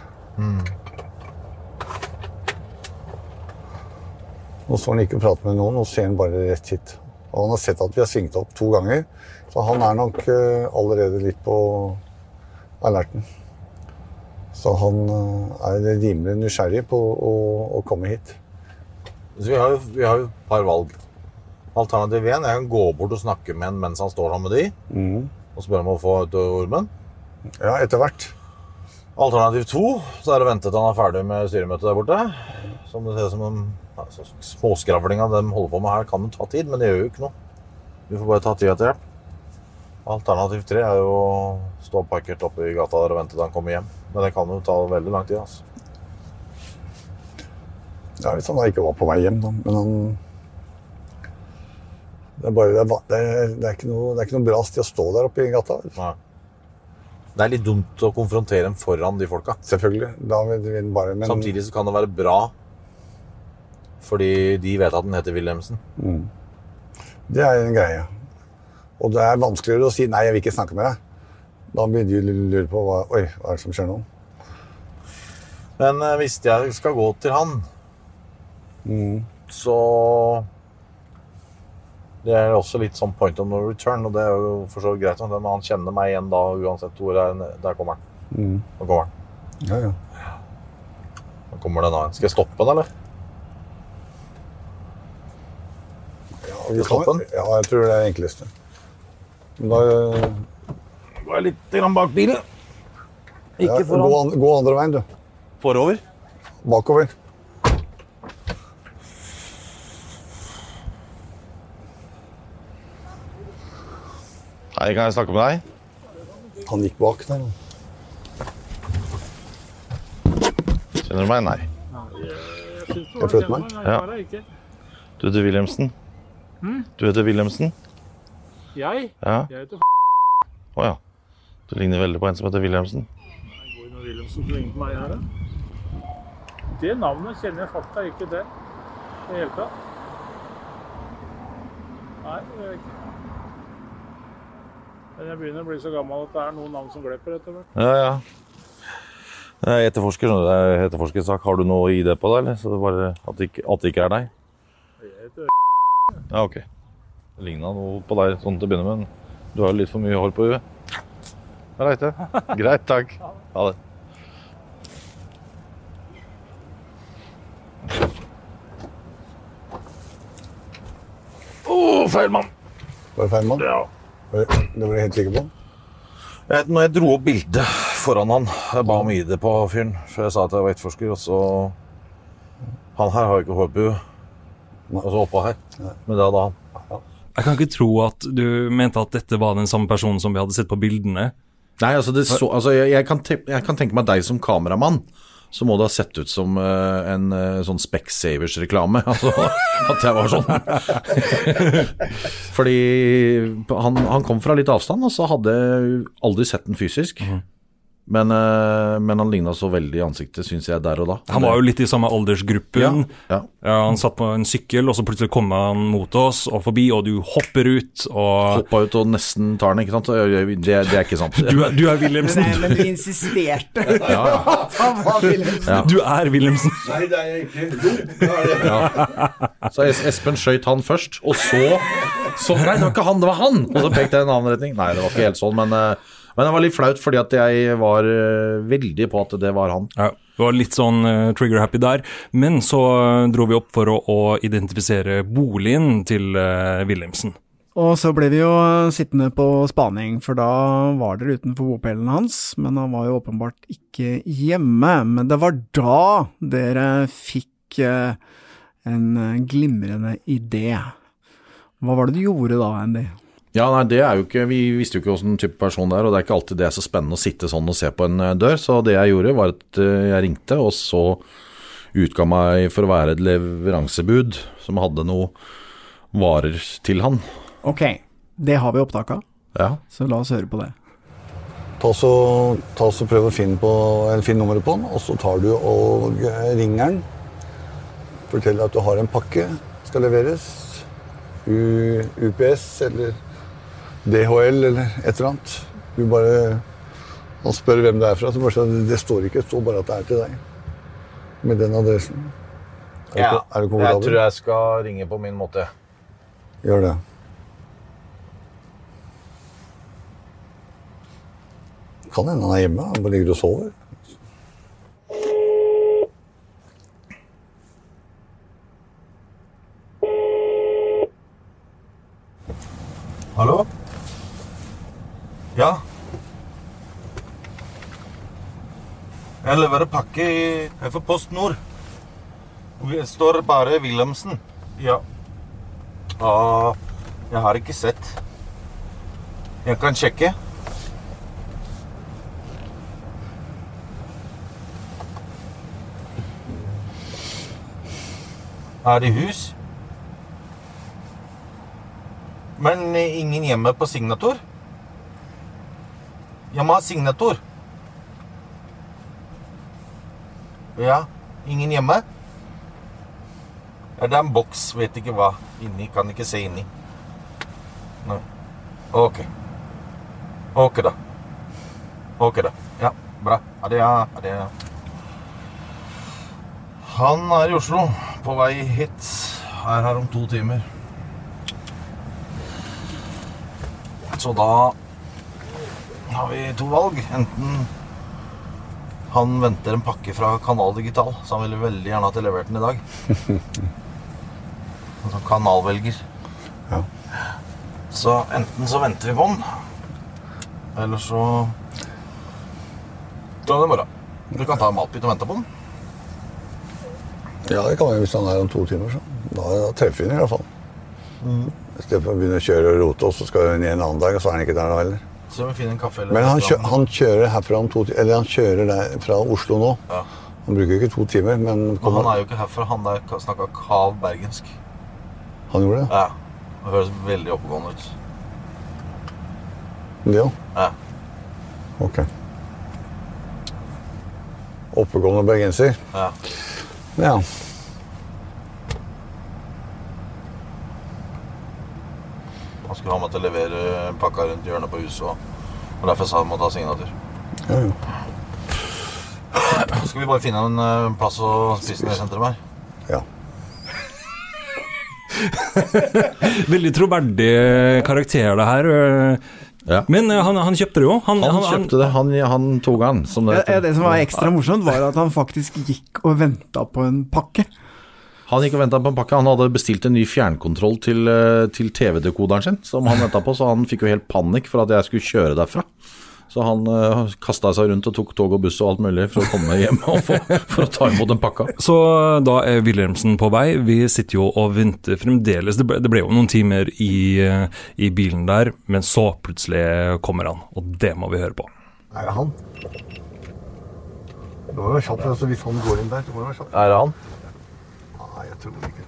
Nå står han ikke og prater med noen, og ser han bare rett hit. Og han har sett at vi har svingt opp 2 ganger, så han er nok allerede litt på alerten. Så han er rimelig nysgjerrig på å komme hit. Så vi har jo et par valg. Alternativ 1, jeg kan gå bort og snakke med han mens han står sammen med de, og spørre om å få ut ormen. Ja, etter hvert. Alternativ 2, så er det ventet at han er ferdig med styremøtet der borte. Som det ser som småskravlinga de holder på med her kan jo ta tid, men det gjør jo ikke noe. Vi får bare ta tid etter hjelp. Alternativ 3 er jo å stå parkert oppe i gata der og vente til han kommer hjem. Men det kan jo ta veldig lang tid, altså. Ja, hvis han da ikke var på vei hjem, da. Men han... Det er ikke noe bra sted å stå der oppe i gata. Nei. Det er litt dumt å konfrontere dem foran de folka. Selvfølgelig. Da vil vi bare... Men... Samtidig så kan det være bra, fordi de vet at den heter Wilhelmsen. Det er en greie. Og det er vanskeligere å si, nei, jeg vil ikke snakke med deg. Da begynner de å lure på, hva er det som skjer nå? Men hvis jeg skal gå til han, så... Det er også litt sånn point of no return, og det er jo for så greit, men han kjenner meg igjen da, uansett hvor der kommer han. Nå kommer han. Ja. Nå kommer den da. Skal jeg stoppe den, eller? Ja, jeg tror det er det enkleste. Men da... Går jeg litt bak bilen. Ikke foran. Gå andre veien, du. Forover? Bakover. Hei, kan jeg snakke med deg? Han gikk bak der. Kjenner du meg? Nei. Jeg flytter meg. Ja. Du heter Wilhelmsen? Du heter Wilhelmsen? Jeg? Ja. Jeg heter Åja. Du ligner veldig på en som heter Wilhelmsen. Går noe Wilhelmsen til ligner på meg her, da? Det navnet kjenner jeg faktisk ikke det. Det hele tatt. Nei, det gjør jeg ikke. Men jeg begynner å bli så gammel at det noen navn som glepper etter hvert. Ja. Jeg etterforsker, det er etterforskersak. Har du noe ID på deg, eller? Så det er bare at det ikke er deg? Jeg heter Ja, ok. Det lignet noe på deg sånn til å begynne med, men du har jo litt for mye hår på huet. Greit det. Greit, takk. Ha det. Feil mann. Var det feil mann? Ja. Det var du helt sikker på? Når jeg dro opp bildet foran han, jeg ba om ID på fyren, for jeg sa at jeg var etterforsker, og så... Han her har jo ikke hår på huet. Og så oppå her. Men det hadde han. Jeg kan ikke tro at du mente at dette var den samme personen som vi hadde sett på bildene. Nei, jeg kan tenke meg deg som kameramann, så må det ha sett ut som en sånn Specsavers-reklame. Altså, at jeg var sånn. Fordi han kom fra litt avstand, og så hadde jeg aldri sett den fysisk. Men han lignet så veldig i ansiktet, synes jeg, der og da. Han var jo litt i samme aldersgruppen. Ja. Han satt på en sykkel, og så plutselig kom han mot oss og forbi, og du hopper ut. Hoppet ut og nesten tar den, ikke sant? Det er ikke sant. Du er Wilhelmsen. Men du insisterte. Ja. Han var Wilhelmsen. Ja. Du er Wilhelmsen. Nei, det er jeg ikke. Så Espen skjøt han først, og så nei, det var ikke han, det var han! Og så pekte jeg i en annen retning. Nei, det var ikke helt sånn, men det var litt flaut, fordi at jeg var veldig på at det var han. Ja, det var litt sånn trigger-happy der. Men så dro vi opp for å identifisere boligen til Wilhelmsen. Og så ble vi jo sittende på spaning, for da var dere utenfor bopelen hans, men han var jo åpenbart ikke hjemme. Men det var da dere fikk en glimrende idé. Hva var det du gjorde da, Andy? Ja, nei, det er jo ikke, vi visste jo ikke hvordan type person det er, og det er ikke alltid det er så spennende å sitte sånn og se på en dør, så det jeg gjorde var at jeg ringte, og så utga meg for å være et leveransebud som hadde noe varer til han. Ok, det har vi opptak av, Ja. så la oss høre på det. Ta så prøv å finne nummeret på den, og så tar du og ringer den. Fortell at du har en pakke, skal leveres. UPS eller DHL eller et eller annet. Du bare spør hvem det er fra, så bare sånn, det står bare at det er til deg. Med den adressen. Er du komfortabel? Jeg tror jeg skal ringe på min måte. Gjør det. Kan hende han er hjemme, han bare ligger og sover. Hallo? Ja? Jeg leverer pakke for Post Nord. Det står bare Wilhelmsen. Ja. Jeg har ikke sett. Jeg kan sjekke. Er det hus? Men ingen hjemme på signatur? Jeg må ha signatur. Ja, ingen hjemme? Ja, det er en boks, vet ikke hva. Inni, kan ikke se inni. Nei. Ok. Ok da. Ja, bra. Adjø. Han er i Oslo, på vei hit. Her om 2 timer. Så da har vi 2 valg. Enten han venter en pakke fra Kanal Digital, så han ville veldig gjerne at jeg leverte den i dag. En sånn kanalvelger. Ja. Så enten så venter vi på den, eller så drar det i morgen. Du kan ta matbit og vente på den. Ja, det kan vi hvis han er om 2 timer. Så. Da treffer vi den i hvert fall. I stedet for å begynne å kjøre og rote, og så skal vi ned en annen dag, og så er han ikke der da heller. Så vi finner en kaffe eller... Men han kjører herfra om 2 timer, eller han kjører der fra Oslo nå. Ja. Han bruker ikke 2 timer, men... Men han jo ikke herfra, han snakket kav bergensk. Han gjorde det? Ja, det høres veldig oppegående ut. Det jo? Ja. Ok. Oppegående bergenser? Ja. Ja. Han skulle ha meg til å levere pakka rundt hjørnet på huset, og derfor sa han måtte ha signatur. Ja, jo. Så skal vi bare finne en plass å spise ned i sentrum her. Ja. Veldig troverdig karakter det her. Ja. Men han kjøpte det jo. Han kjøpte det, han tog han. Som det som var ekstra morsomt var at han faktisk gikk og ventet på en pakke. Han gikk og ventet på en pakke. Han hadde bestilt en ny fjernkontroll til TV-dekoderen sin, som han ventet på, så han fikk jo helt panikk for at jeg skulle kjøre derfra. Så han kastet seg rundt og tok tog og buss og alt mulig for å komme hjem og for å ta imot den pakka. Så da Wilhelmsen på vei. Vi sitter jo og venter fremdeles. Det ble jo noen timer i bilen der, men så plutselig kommer han, og det må vi høre på. Er det han? Det må være kjapt, altså hvis han går inn der, det må være kjapt. Er det han? Nei, jeg tror ikke.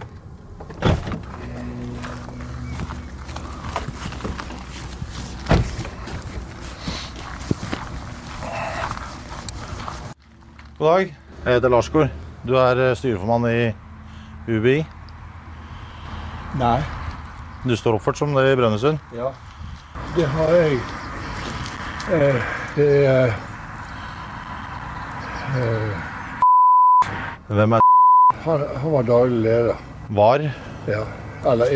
God dag, jeg heter Larsgaard. Du styreformann i UBI. Nei. Du står oppført som det i Brønnøysund? Ja, det har jeg. Hvem Han var daglig leder. Var? Ja, eller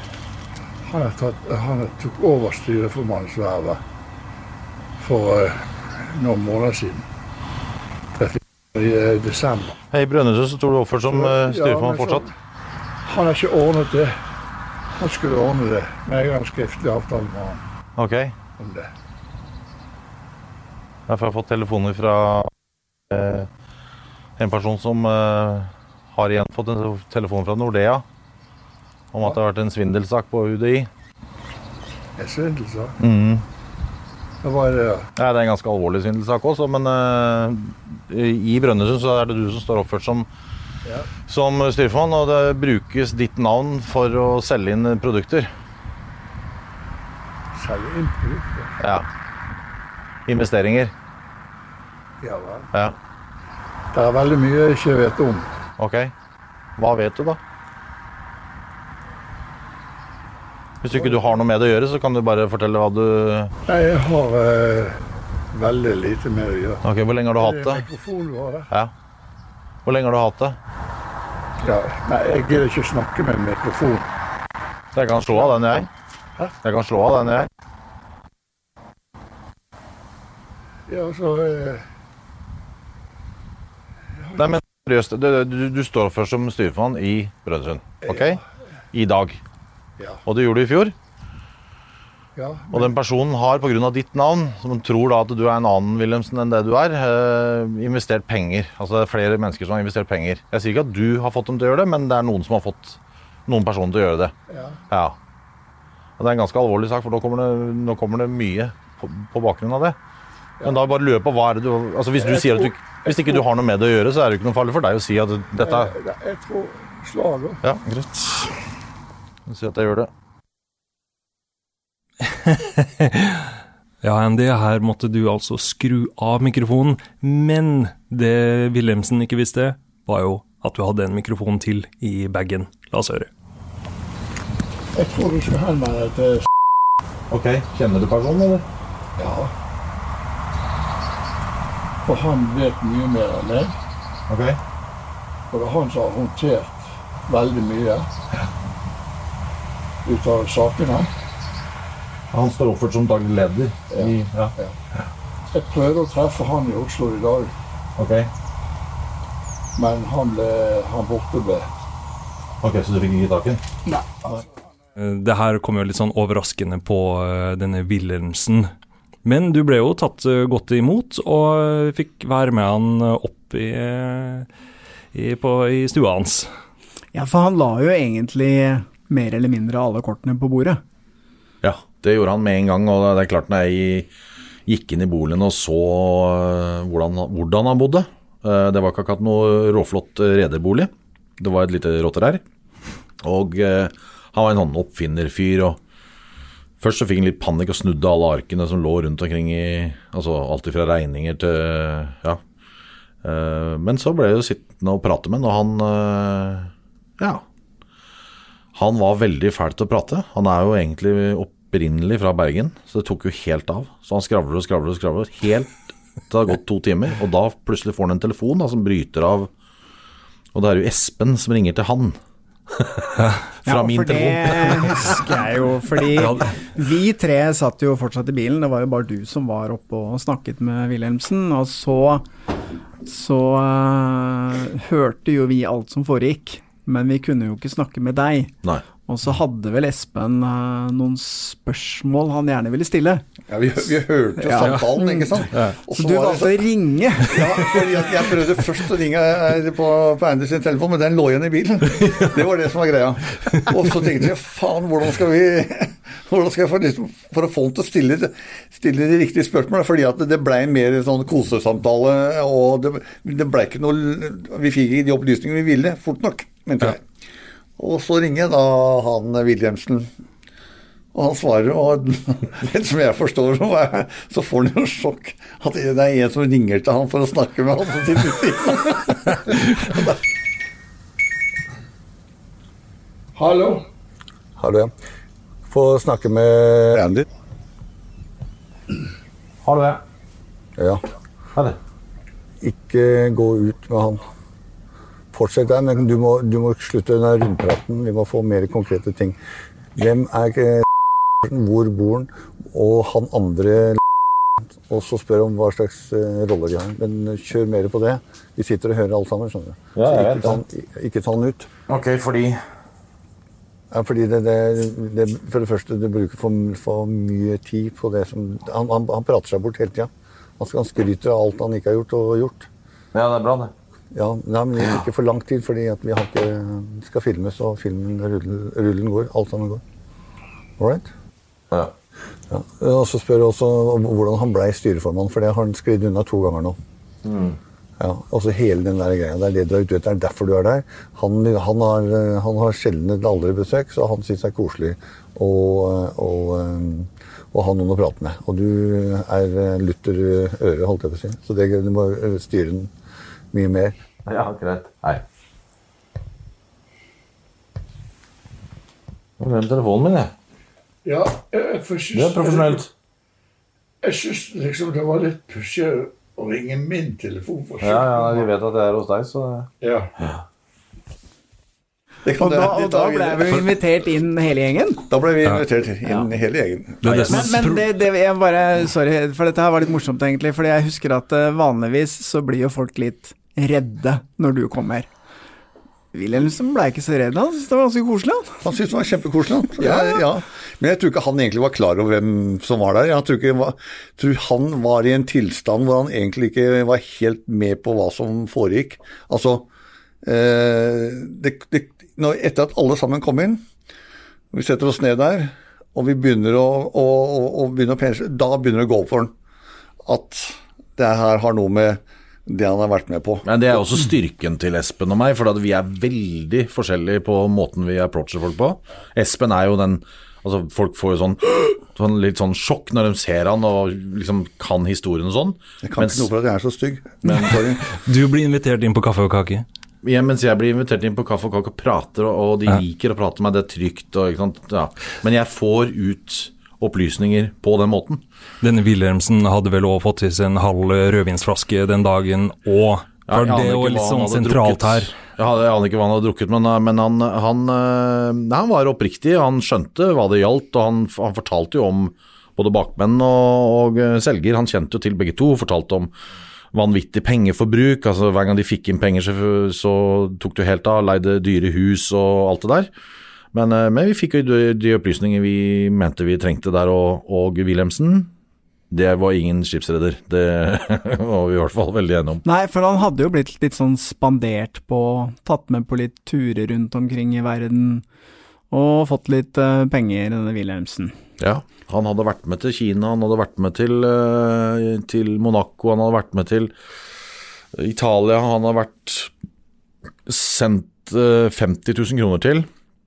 Han tok over styreformannsvervet for noen måneder siden. I desember. Hei, i Brønnøysund så tror du oppført som styreformann fortsatt? Han har ikke ordnet det. Han skulle ordne det, men jeg har en skriftlig avtale med han. Ok. Om det. Derfor har jeg fått telefoner fra en person som har igjen fått en telefon fra Nordea om at det har vært en svindelsak på UDI. En svindelsak? Mhm. Hva det da? Ja, det en ganske alvorlig svindelsak også, men i Brønnøysund så det du som står oppført som styreformann, og det brukes ditt navn for å selge inn produkter. Selge inn produkter? Ja. Investeringer. Ja vel. Ja. Det veldig mye jeg ikke vet om. Ok. Hva vet du da? Hvis ikke du har noe med det å gjøre, så kan du bare fortelle hva du... Nei, jeg har veldig lite med det å gjøre. Ok, hvor lenge har du hatt det? Er det mikrofon du har der? Ja. Hvor lenge har du hatt det? Ja, nei, jeg gidder ikke snakke med mikrofon. Jeg kan slå av den jeg. Hæ? Jeg kan slå av den jeg. Ja, så... Nei, men seriøst, du står først som styreformann i Brønnøysund, ok? I dag. Ja. Og det gjorde du i fjor. Ja, og den personen har på grunn av ditt navn, som tror da at du en annen Wilhelmsen enn det du investert penger. Altså det flere mennesker som har investert penger. Jeg sier ikke at du har fått dem til å gjøre det, men det noen som har fått noen personer til å gjøre det. Ja. Og det en ganske alvorlig sak, for nå kommer det mye på bakgrunn av det. Men da bare lurer på hva det du... Altså hvis du sier at hvis ikke du har noe med det å gjøre, så det jo ikke noe farlig for deg å si at dette... Jeg tror slag. Ja, greit. Jeg sier at jeg gjør det. Ja, Andy, her måtte du altså skru av mikrofonen, men det Wilhelmsen ikke visste, var jo at du hadde en mikrofon til i bagen. La oss høre. Jeg tror du skal henvende deg til... Ok, kjenner du personen, eller? Ja. For han vet mye mer enn meg. Ok. Og det han som har håndtert veldig mye ut av sakene. Han står oppført som daglig leder. Ja. Jeg prøvde å treffe han i Oslo i dag. Ok. Men han borte ble. Ok, så du fikk ikke taken? Nei. Det her kom jo litt sånn overraskende på denne Wilhelmsen. Men du ble jo tatt godt imot, og fikk være med han opp i stua hans. Ja, for han la jo egentlig mer eller mindre alle kortene på bordet. Ja, det gjorde han med en gang, og det klart når jeg gikk inn i boligen og så hvordan han bodde, Det var ikke akkurat noe råflott rederbolig. Det var et lite rotterær. Og han var en sånn oppfinnerfyr, og først så fikk han litt panikk og snudde alle arkene som lå rundt omkring altså alt fra regninger til, ja. Men så ble jeg jo sittende og prate med han, og han var veldig fælt til å prate. Han jo egentlig opprinnelig fra Bergen, så det tok jo helt av. Så han skravler, helt, det har gått 2 timer, og da plutselig får han en telefon da, som bryter av, og det jo Espen som ringer til han. Fra min telefon. Det husker jeg jo, fordi vi 3 satt jo fortsatt i bilen. Det var jo bare du som var oppe og snakket med Wilhelmsen, og så hørte jo vi alt som foregikk, men vi kunne jo ikke snakke med deg. Nei. Og så hadde vel Espen noen spørsmål han gjerne ville stille. Ja, vi hørte jo samtalen, ikke sant? Ja. Så du valgte å ringe? Ja, fordi jeg prøvde først å ringe på Anders sin telefon, men den lå igjen i bilen. Det var det som var greia. Og så tenkte jeg, faen, hvordan skal jeg for å få han til å stille de riktige spørsmålene, fordi at det ble mer sånn kosesamtale, og det ble ikke noe, vi fikk ikke de opplysningene vi ville, fort nok, mente jeg. Og så ringer da han Wilhelmsen, og han svarer, og som jeg forstår, så får han jo sjokk at det en som ringer til han for å snakke med han som sitter ute. Hallo? Hallo, ja. Få snakke med Andy. Hallo, ja. Ja. Ha det. Ikke gå ut med han. Fortsett der, men du må slutte den rundpraten. Vi må få mer konkrete ting. Hvem hvor bor han, og han andre, og så spør om hva slags roller de har. Men kjør mer på det. Vi sitter og hører alt sammen, skjønner du. Ja, så ikke ta han ut. Ok, fordi? Ja, fordi for det første, det bruker for mye tid på det som... Han prater seg bort hele tiden. Han skryter av alt han ikke har gjort. Ja, det bra det. Ja, men ikke for lang tid, fordi at vi skal filmes, og rullen går, alt sammen går. Alright? Ja. Og så spør jeg også hvordan han ble styreformann, for det har han skrevet unna 2 ganger nå. Ja, og så hele den der greia, det det du har ute, det derfor du der. Han har sjelden aldri besøk, så han synes det koselig å ha noen å prate med. Og du lutter øret, holdt jeg på å si. Så du må styre den mye mer. Ja, greit. Hei. Nå glemte telefonen min, jeg. Ja, for synes... Det profesjonelt. Jeg synes liksom det var litt pussig å ringe min telefon for Ja, de vet at jeg hos deg, så... Ja. Og da ble vi invitert inn hele gjengen? Da ble vi invitert inn hele gjengen. Men jeg bare, sorry, for dette her var litt morsomt egentlig, fordi jeg husker at vanligvis så blir jo folk litt redde når du kommer. Wilhelmsen ble ikke så redd, han synes det var ganske koselig. Han synes det var kjempekoselig. Ja. Men jeg tror ikke han egentlig var klar over hvem som var der. Jeg tror han var i en tilstand hvor han egentlig ikke var helt med på hva som foregikk. Altså, etter at alle sammen kom inn, vi setter oss ned der, og vi begynner å pensle, da begynner det å gå opp for han at det her har noe med det han har vært med på. Men det også styrken til Espen og meg, for vi veldig forskjellige på måten vi approacher folk på. Espen jo den, altså folk får jo sånn litt sånn sjokk når de ser han og liksom kan historien og sånn. Jeg kan ikke noe for at jeg så stygg. Du blir invitert inn på kaffe og kake? Ja, mens jeg blir invitert inn på kaffe og kake og prater, og de liker å prate med meg, det trygt, og, ikke sant? Ja. Men jeg får ut opplysninger på den måten. Denne Wilhelmsen hadde vel også fått til seg en halv rødvinsflaske den dagen, og var det jo litt sånn sentralt her? Jeg aner ikke hva han hadde drukket, men han var oppriktig, han skjønte hva det gjaldt, og han fortalte jo om både bakmenn og selger, han kjente jo til begge to, fortalte om vanvittig pengeforbruk, altså hver gang de fikk inn penger så tok du helt av, leide dyre hus og alt det der. Men vi fikk jo de opplysninger vi mente vi trengte der, og Wilhelmsen, det var ingen skipsredder. Det var vi i hvert fall veldig enige om. Nei, for han hadde jo blitt litt sånn spandert på, tatt med på litt turer rundt omkring i verden, og fått litt penger, denne Wilhelmsen. Ja, han hadde vært med til Kina, han hadde vært med til Monaco, han hadde vært med til Italia han har vært sendt 50 000 kroner til,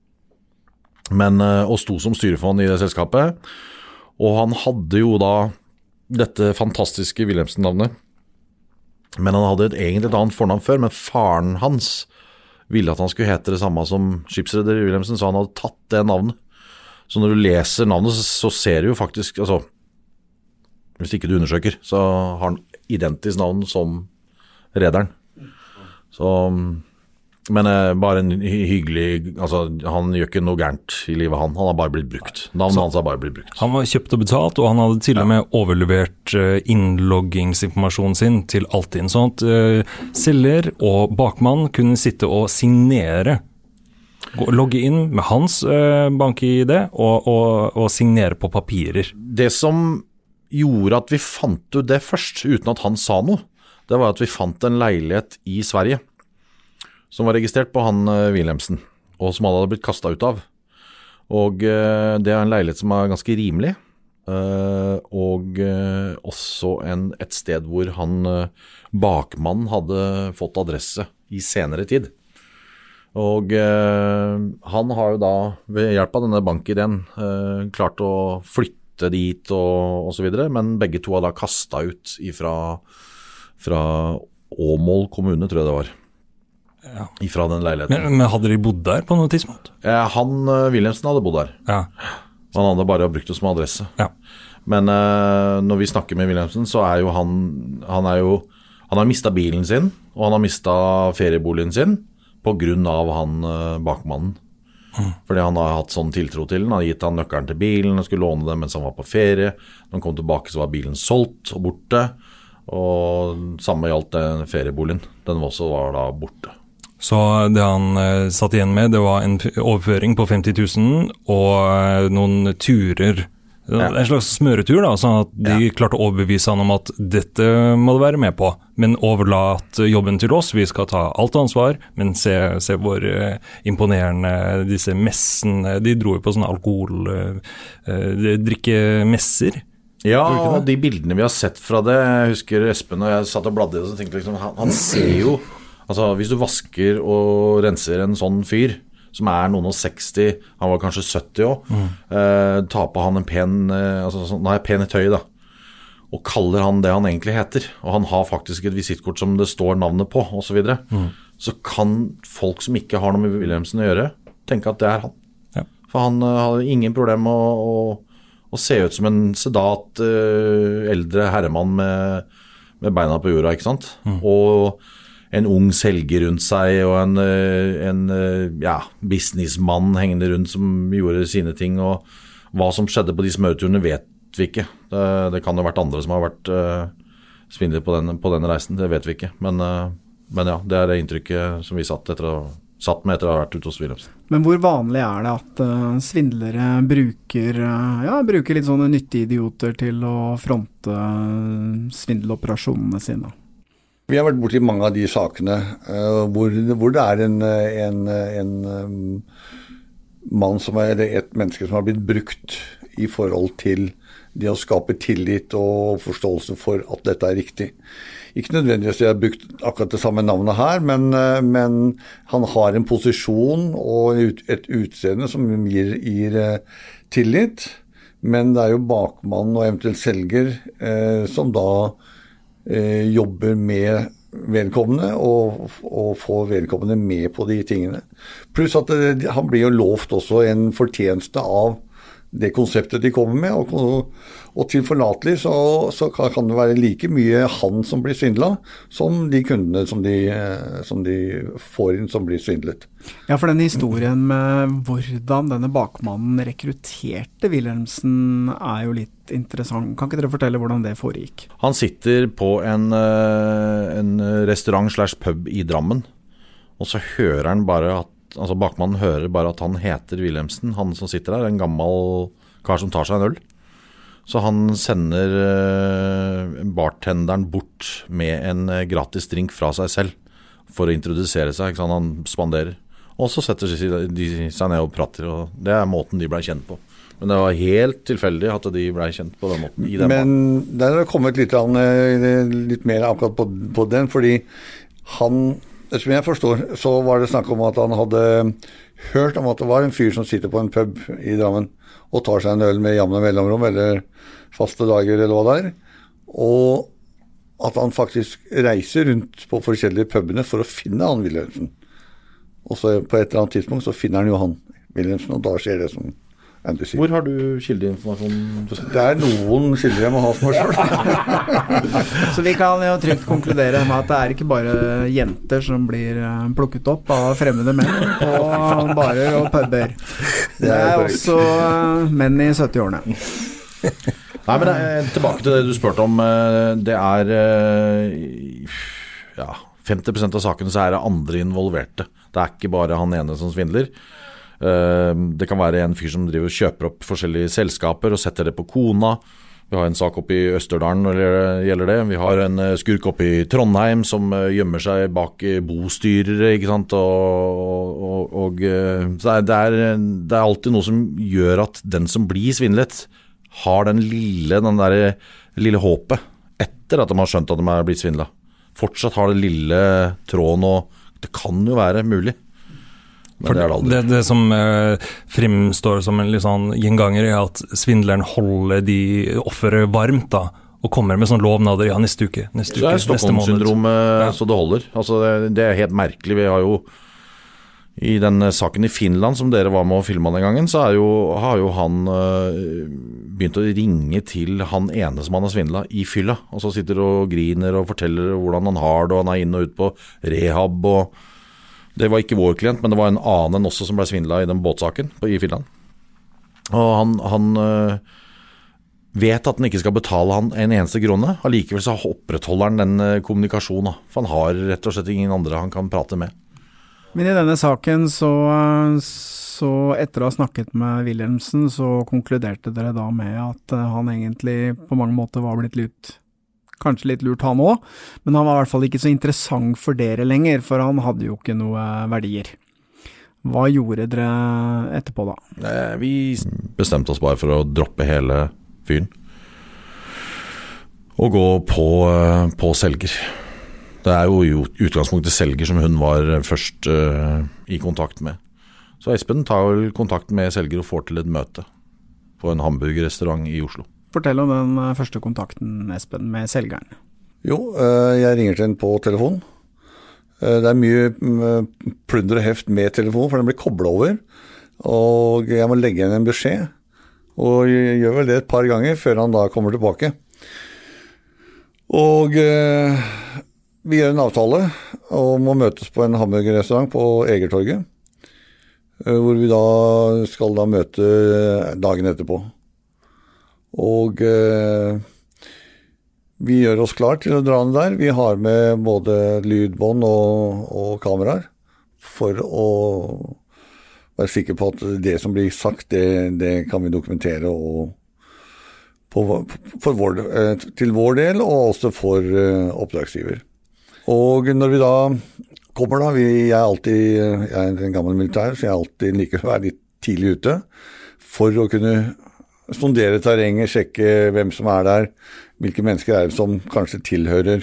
og sto som styrefond i det selskapet. Og han hadde jo da dette fantastiske Wilhelmsen-navnet, men han hadde egentlig et annet fornavn før, men faren hans ville at han skulle hete det samme som skipsredder Wilhelmsen, så han hadde tatt det navnet. Så når du leser navnet, så ser du jo faktisk, altså, hvis ikke du undersøker, så har han identisk navn som rederen. Så, men bare en hyggelig, altså, han gjør ikke noe gærent i livet han har bare blitt brukt. Navnet hans har bare blitt brukt. Han var kjøpt og betalt, og han hadde til og med overlevert innloggingsinformasjonen sin til Altinn, sånn at selger og bakmann kunne sitte og signere, logge inn med hans bank-ID og signere på papirer. Det som gjorde at vi fant ut det først, uten at han sa noe, det var at vi fant en leilighet i Sverige, som var registrert på han Wilhelmsen, og som alle hadde blitt kastet ut av. Og det en leilighet som ganske rimelig, og også et sted hvor han bakmann hadde fått adresse i senere tid. Og han har jo da, ved hjelp av denne bankideen, klart å flytte dit og så videre, men begge to har da kastet ut fra Åmål kommune, tror jeg det var. Ja. Ifra den leiligheten. Men hadde de bodd der på noe tidspunkt? Han, Wilhelmsen, hadde bodd der. Ja. Han hadde bare brukt det som adresse. Ja. Men når vi snakker med Wilhelmsen, så jo han har mistet bilen sin, og han har mistet ferieboligen sin, på grunn av han bakmannen. Fordi han har hatt sånn tiltro til den, han har gitt han nøkkelen til bilen, han skulle låne den mens han var på ferie, når han kom tilbake så var bilen solgt og borte, og samme gjaldt den ferieboligen, den også var da borte. Så det han satt igjen med, det var en overføring på 50 000 og noen turer, en slags smøretur da, sånn at de klarte å overbevise han om at dette må du være med på, men overlat jobben til oss, vi skal ta alt ansvar, men se hvor imponerende disse messene, de dro jo på sånne drikkemesser. Ja, og de bildene vi har sett fra det, jeg husker Espen og jeg satt og bladde i det, så tenkte liksom, han ser jo, altså hvis du vasker og renser en sånn fyr, som noen og 60, han var kanskje 70 også, tar på han en pen tøy da, og kaller han det han egentlig heter, og han har faktisk et visittkort som det står navnet på, og så videre, så kan folk som ikke har noe med Wilhelmsen å gjøre, tenke at det han. Ja. For han har ingen problem med å se ut som en sedat, eldre herremann med beina på jorda, ikke sant? Og en ung selger rundt seg, og en businessmann hengende rundt som gjorde sine ting, og hva som skjedde på de smøreturene vet vi ikke. Det kan jo vært andre som har vært svindlet på denne reisen, det vet vi ikke. Men ja, det det inntrykket som vi satt med etter å ha vært ute hos Wilhelmsen. Men hvor vanlig det at svindlere bruker litt sånne nyttige idioter til å fronte svindeloperasjonene sine? Vi har vært borti mange av de sakene hvor det en mann som et menneske som har blitt brukt i forhold til det å skape tillit og forståelse for at dette riktig. Ikke nødvendigvis jeg har brukt akkurat det samme navnet her, men han har en posisjon og et utseende som gir tillit, men det jo bakmann og eventuelt selger som da jobber med vedkommende og får vedkommende med på de tingene. Pluss at han blir jo lovt også en fortjeneste av det konseptet de kommer med, og tilforlatelig så kan det være like mye han som blir svindlet, som de kundene som de får inn som blir svindlet. Ja, for den historien med hvordan denne bakmannen rekrutterte Wilhelmsen jo litt interessant. Kan ikke dere fortelle hvordan det foregikk? Han sitter på en restaurant/pub i Drammen, og så hører han bare at bakmannen hører bare at han heter Wilhelmsen, han som sitter der, en gammel kar som tar seg en øl. Så han sender bartenderen bort med en gratis drink fra seg selv for å introdusere seg, ikke sant? Han spanderer. Og så setter de seg ned og prater, og det måten de ble kjent på. Men det var helt tilfeldig at de ble kjent på den måten. Men der har det kommet litt mer akkurat på den, fordi han, som jeg forstår, så var det snakk om at han hadde hørt om at det var en fyr som sitter på en pub i Drammen og tar seg en øl med jamne mellomrom, eller faste dager, eller hva det er, og at han faktisk reiser rundt på forskjellige pubene for å finne han Wilhelmsen. Og så på et eller annet tidspunkt så finner han jo han Wilhelmsen, og da skjer det som Andy sier. Hvor har du kildeinformasjon? Det noen kilder jeg må ha for meg selv. Så vi kan jo trygt konkludere med at det ikke bare jenter som blir plukket opp av fremmede menn på barer og puber. Det også menn i 70-årene. Nei, men tilbake til det du spurte om. Det 50% av sakene så det andre involverte. Det ikke bare han ene som svindler. Det kan være en fyr som driver og kjøper opp forskjellige selskaper og setter det på kona. Vi har en sak oppe i Østerdalen når det gjelder det. Vi har en skurk oppe i Trondheim som gjemmer seg bak bostyrere, ikke sant? Så det alltid noe som gjør at den som blir svindlet har den lille håpet etter at de har skjønt at de blitt svindlet. Fortsatt har det lille tråden, og det kan jo være mulig. Men det som fremstår som en litt sånn gjenganger at svindleren holder de offeret varmt da, og kommer med sånne lovnader neste uke, neste måned. Stockholm-syndromet, så det holder. Altså det helt merkelig. Vi har jo i den saken i Finland som dere var med å filme den gangen, så har jo han begynt å ringe til han ene som han har svindlet i fylla, og så sitter og griner og forteller hvordan han har det, og han inn og ut på rehab, og det var ikke vår klient, men det var en annen også som ble svindlet i den båtsaken i Finland. Og han vet at han ikke skal betale han en eneste krone, og likevel så opprettholder han den kommunikasjonen, for han har rett og slett ingen andre han kan prate med. Men i denne saken så etter å ha snakket med Wilhelmsen, så konkluderte dere da med at han egentlig på mange måter var blitt kanskje litt lurt han også, men han var i hvert fall ikke så interessant for dere lenger, for han hadde jo ikke noe verdier. Hva gjorde dere etterpå da? Vi bestemte oss bare for å droppe hele fyren og gå på selger. Det jo i utgangspunktet selger som hun var først i kontakt med. Så Espen tar vel kontakt med selger og får til et møte på en hamburgerrestaurant i Oslo. Fortell om den første kontakten, Espen, med selgeren. Jo, jeg ringer til henne på telefon. Det mye plunder og heft med telefon, for den blir koblet over. Og jeg må legge henne en beskjed. Og jeg gjør vel det et par ganger før han da kommer tilbake. Og vi gjør en avtale om å møtes på en hamburgerrestaurant på Egertorget, hvor vi da skal møte dagen etterpå. Og vi gjør oss klar til å dra ned der. Vi har med både lydbånd og kameraer for å være sikker på at det som blir sagt, det kan vi dokumentere og til vår del, og også for oppdragsgiver. Og når vi da kommer da, jeg en gammel militær, så jeg alltid liker å være litt tidlig ute for å kunne sondere terrenget, sjekke hvem som der, hvilke mennesker det som kanskje tilhører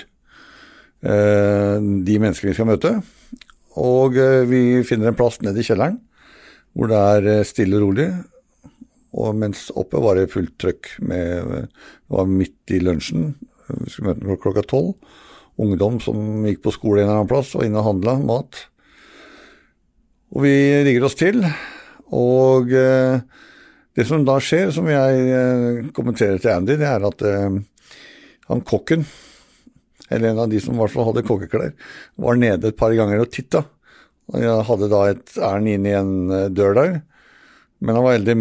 de mennesker vi skal møte. Og vi finner en plass nede i kjelleren, hvor det stille og rolig, og mens oppe var det fullt trøkk det var midt i lunsjen, vi skulle møte klokka 12, ungdom som gikk på skole en eller annen plass, og inne og handlet mat. Og vi rigger oss til, og det som da skjer, som jeg kommenterer til Andy, det at han kokken, eller en av de som i hvert fall hadde kokkeklær, var nede et par ganger og tittet. Og jeg hadde da et ærend inn i en dør der, men han var veldig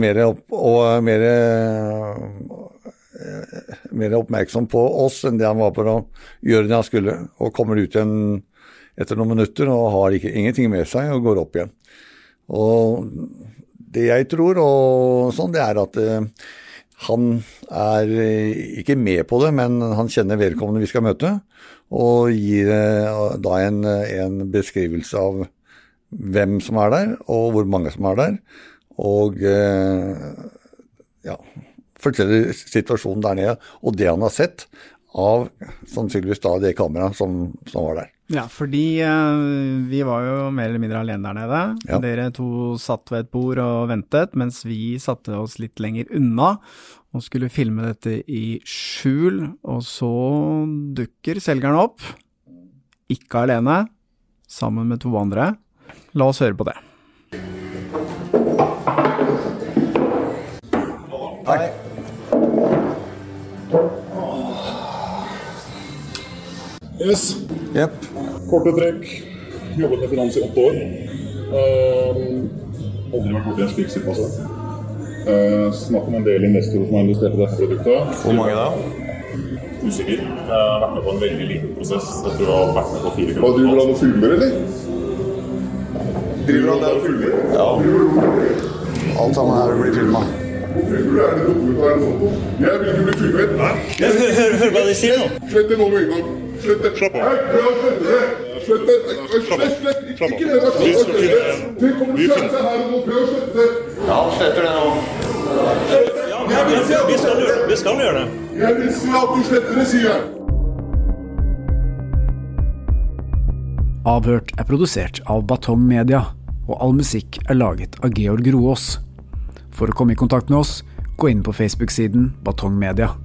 mer oppmerksom på oss enn det han var på å gjøre det han skulle, og kommer ut igjen etter noen minutter og har ingenting med seg og går opp igjen. Og det jeg tror, og sånn, det at han ikke med på det, men han kjenner vedkommende vi skal møte, og gir da en beskrivelse av hvem som der, og hvor mange som der, og forteller situasjonen der nede, og det han har sett av sannsynligvis da det kameraet som var der. Ja, fordi vi var jo mer eller mindre alene der nede. Ja. Dere to satt ved et bord og ventet, mens vi satte oss litt lenger unna og skulle filme dette i skjul, og så dukker selgeren opp, ikke alene, sammen med 2 andre. La oss høre på det. Hei. Yes. Yep. Korte trekk. Jobbet med finans i 8 år. Aldri vært borte i en slik situasjon. Snakk om en del investorer som har investert i dette produktet. Hvor mange da? Usikker. Jeg har vært med på en veldig liten prosess. Jeg tror jeg har vært med på 4 kroner. Hva, driver han og filmer, eller? Driver han der og filmer? Ja. Alt sammen her blir filmet. Filmer du? Er det dokumentar eller sånt? Jeg vil ikke bli filmet. Nei. Hør hva de sier nå. Slett det nå med en gang. Slett det. Slapp av. Slett det. Slett. Ikke det. Tenk om du skjønner seg her og nå. Prøv å slette det. Ja, sletter det nå. Vi skal gjøre det. Jeg vil si at du sletter det, sier jeg. Avhørt produsert av Batong Media, og all musikk laget av Georg Roås. For å komme i kontakt med oss, gå inn på Facebook-siden Batong Media.